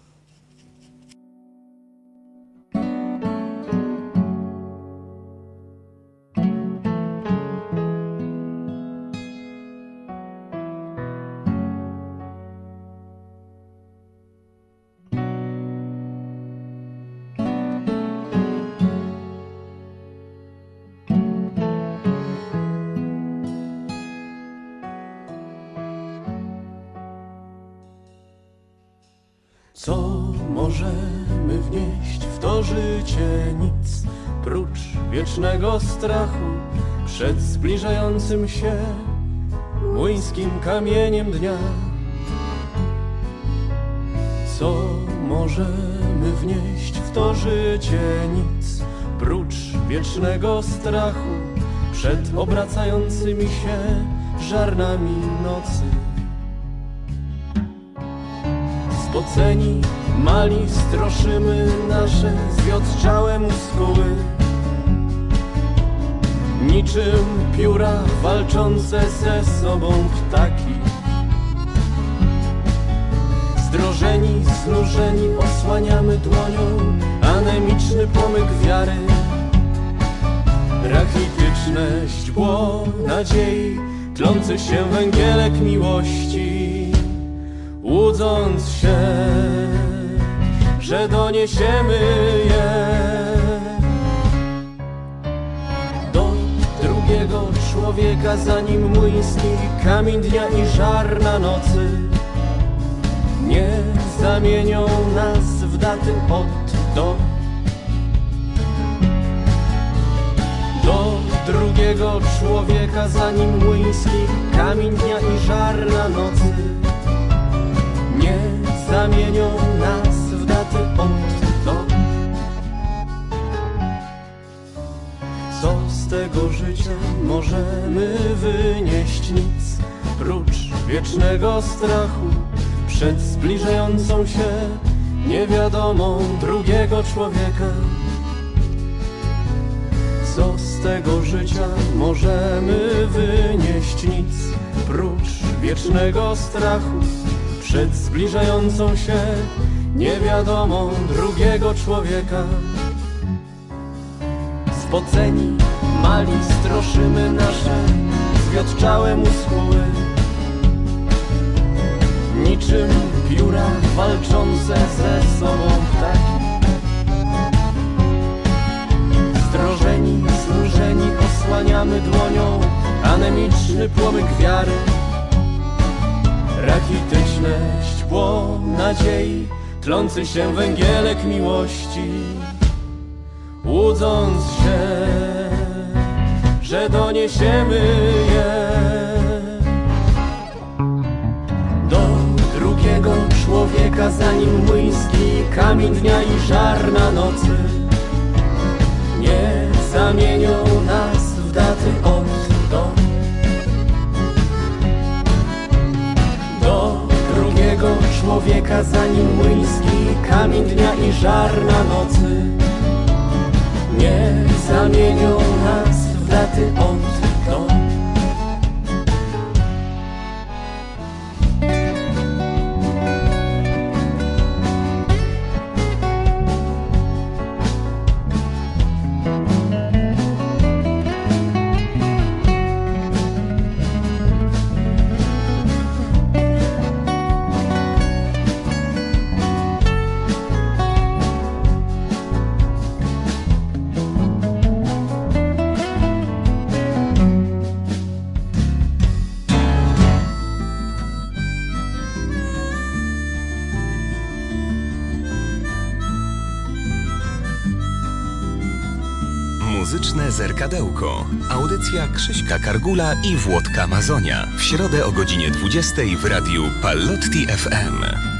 Co możemy wnieść w to życie? Nic, prócz wiecznego strachu przed zbliżającym się młyńskim kamieniem dnia. Co możemy wnieść w to życie? Nic, prócz wiecznego strachu przed obracającymi się żarnami nocy. Spoceni, mali, stroszymy nasze zwiotczałe muskuły, niczym pióra walczące ze sobą ptaki. Zdrożeni, znużeni, osłaniamy dłonią anemiczny pomyk wiary. Rachityczne źdźbło nadziei, tlący się węgielek miłości, łudząc się, że doniesiemy je do drugiego człowieka, zanim młyński kamień dnia i żar na nocy nie zamienią nas w daty od do. Do drugiego człowieka, zanim młyński kamień dnia i żar na nocy nie zamienią nas w daty od do. Co z tego życia możemy wynieść? Nic, prócz wiecznego strachu przed zbliżającą się niewiadomą drugiego człowieka. Co z tego życia możemy wynieść? Nic, prócz wiecznego strachu przed zbliżającą się niewiadomą drugiego człowieka. Spoceni, mali, stroszymy nasze zwiotczałe muskuły, niczym pióra walczące ze sobą ptaki. Zdrożeni, znużeni osłaniamy dłonią anemiczny płomyk wiary. Rachityczne źdźbło nadziei, tlący się węgielek miłości, łudząc się, że doniesiemy je do drugiego człowieka, zanim młyński kamień dnia i żar na nocy nie zamienią nas w daty od do. Do drugiego człowieka, zanim młyński kamień dnia i żar na nocy nie zamienią nas w daty od do. Muzyczne Zerkadełko. Audycja Krzyśka Kargula i Włodka Mazonia. W środę o godzinie 20 w radiu Pallotti FM.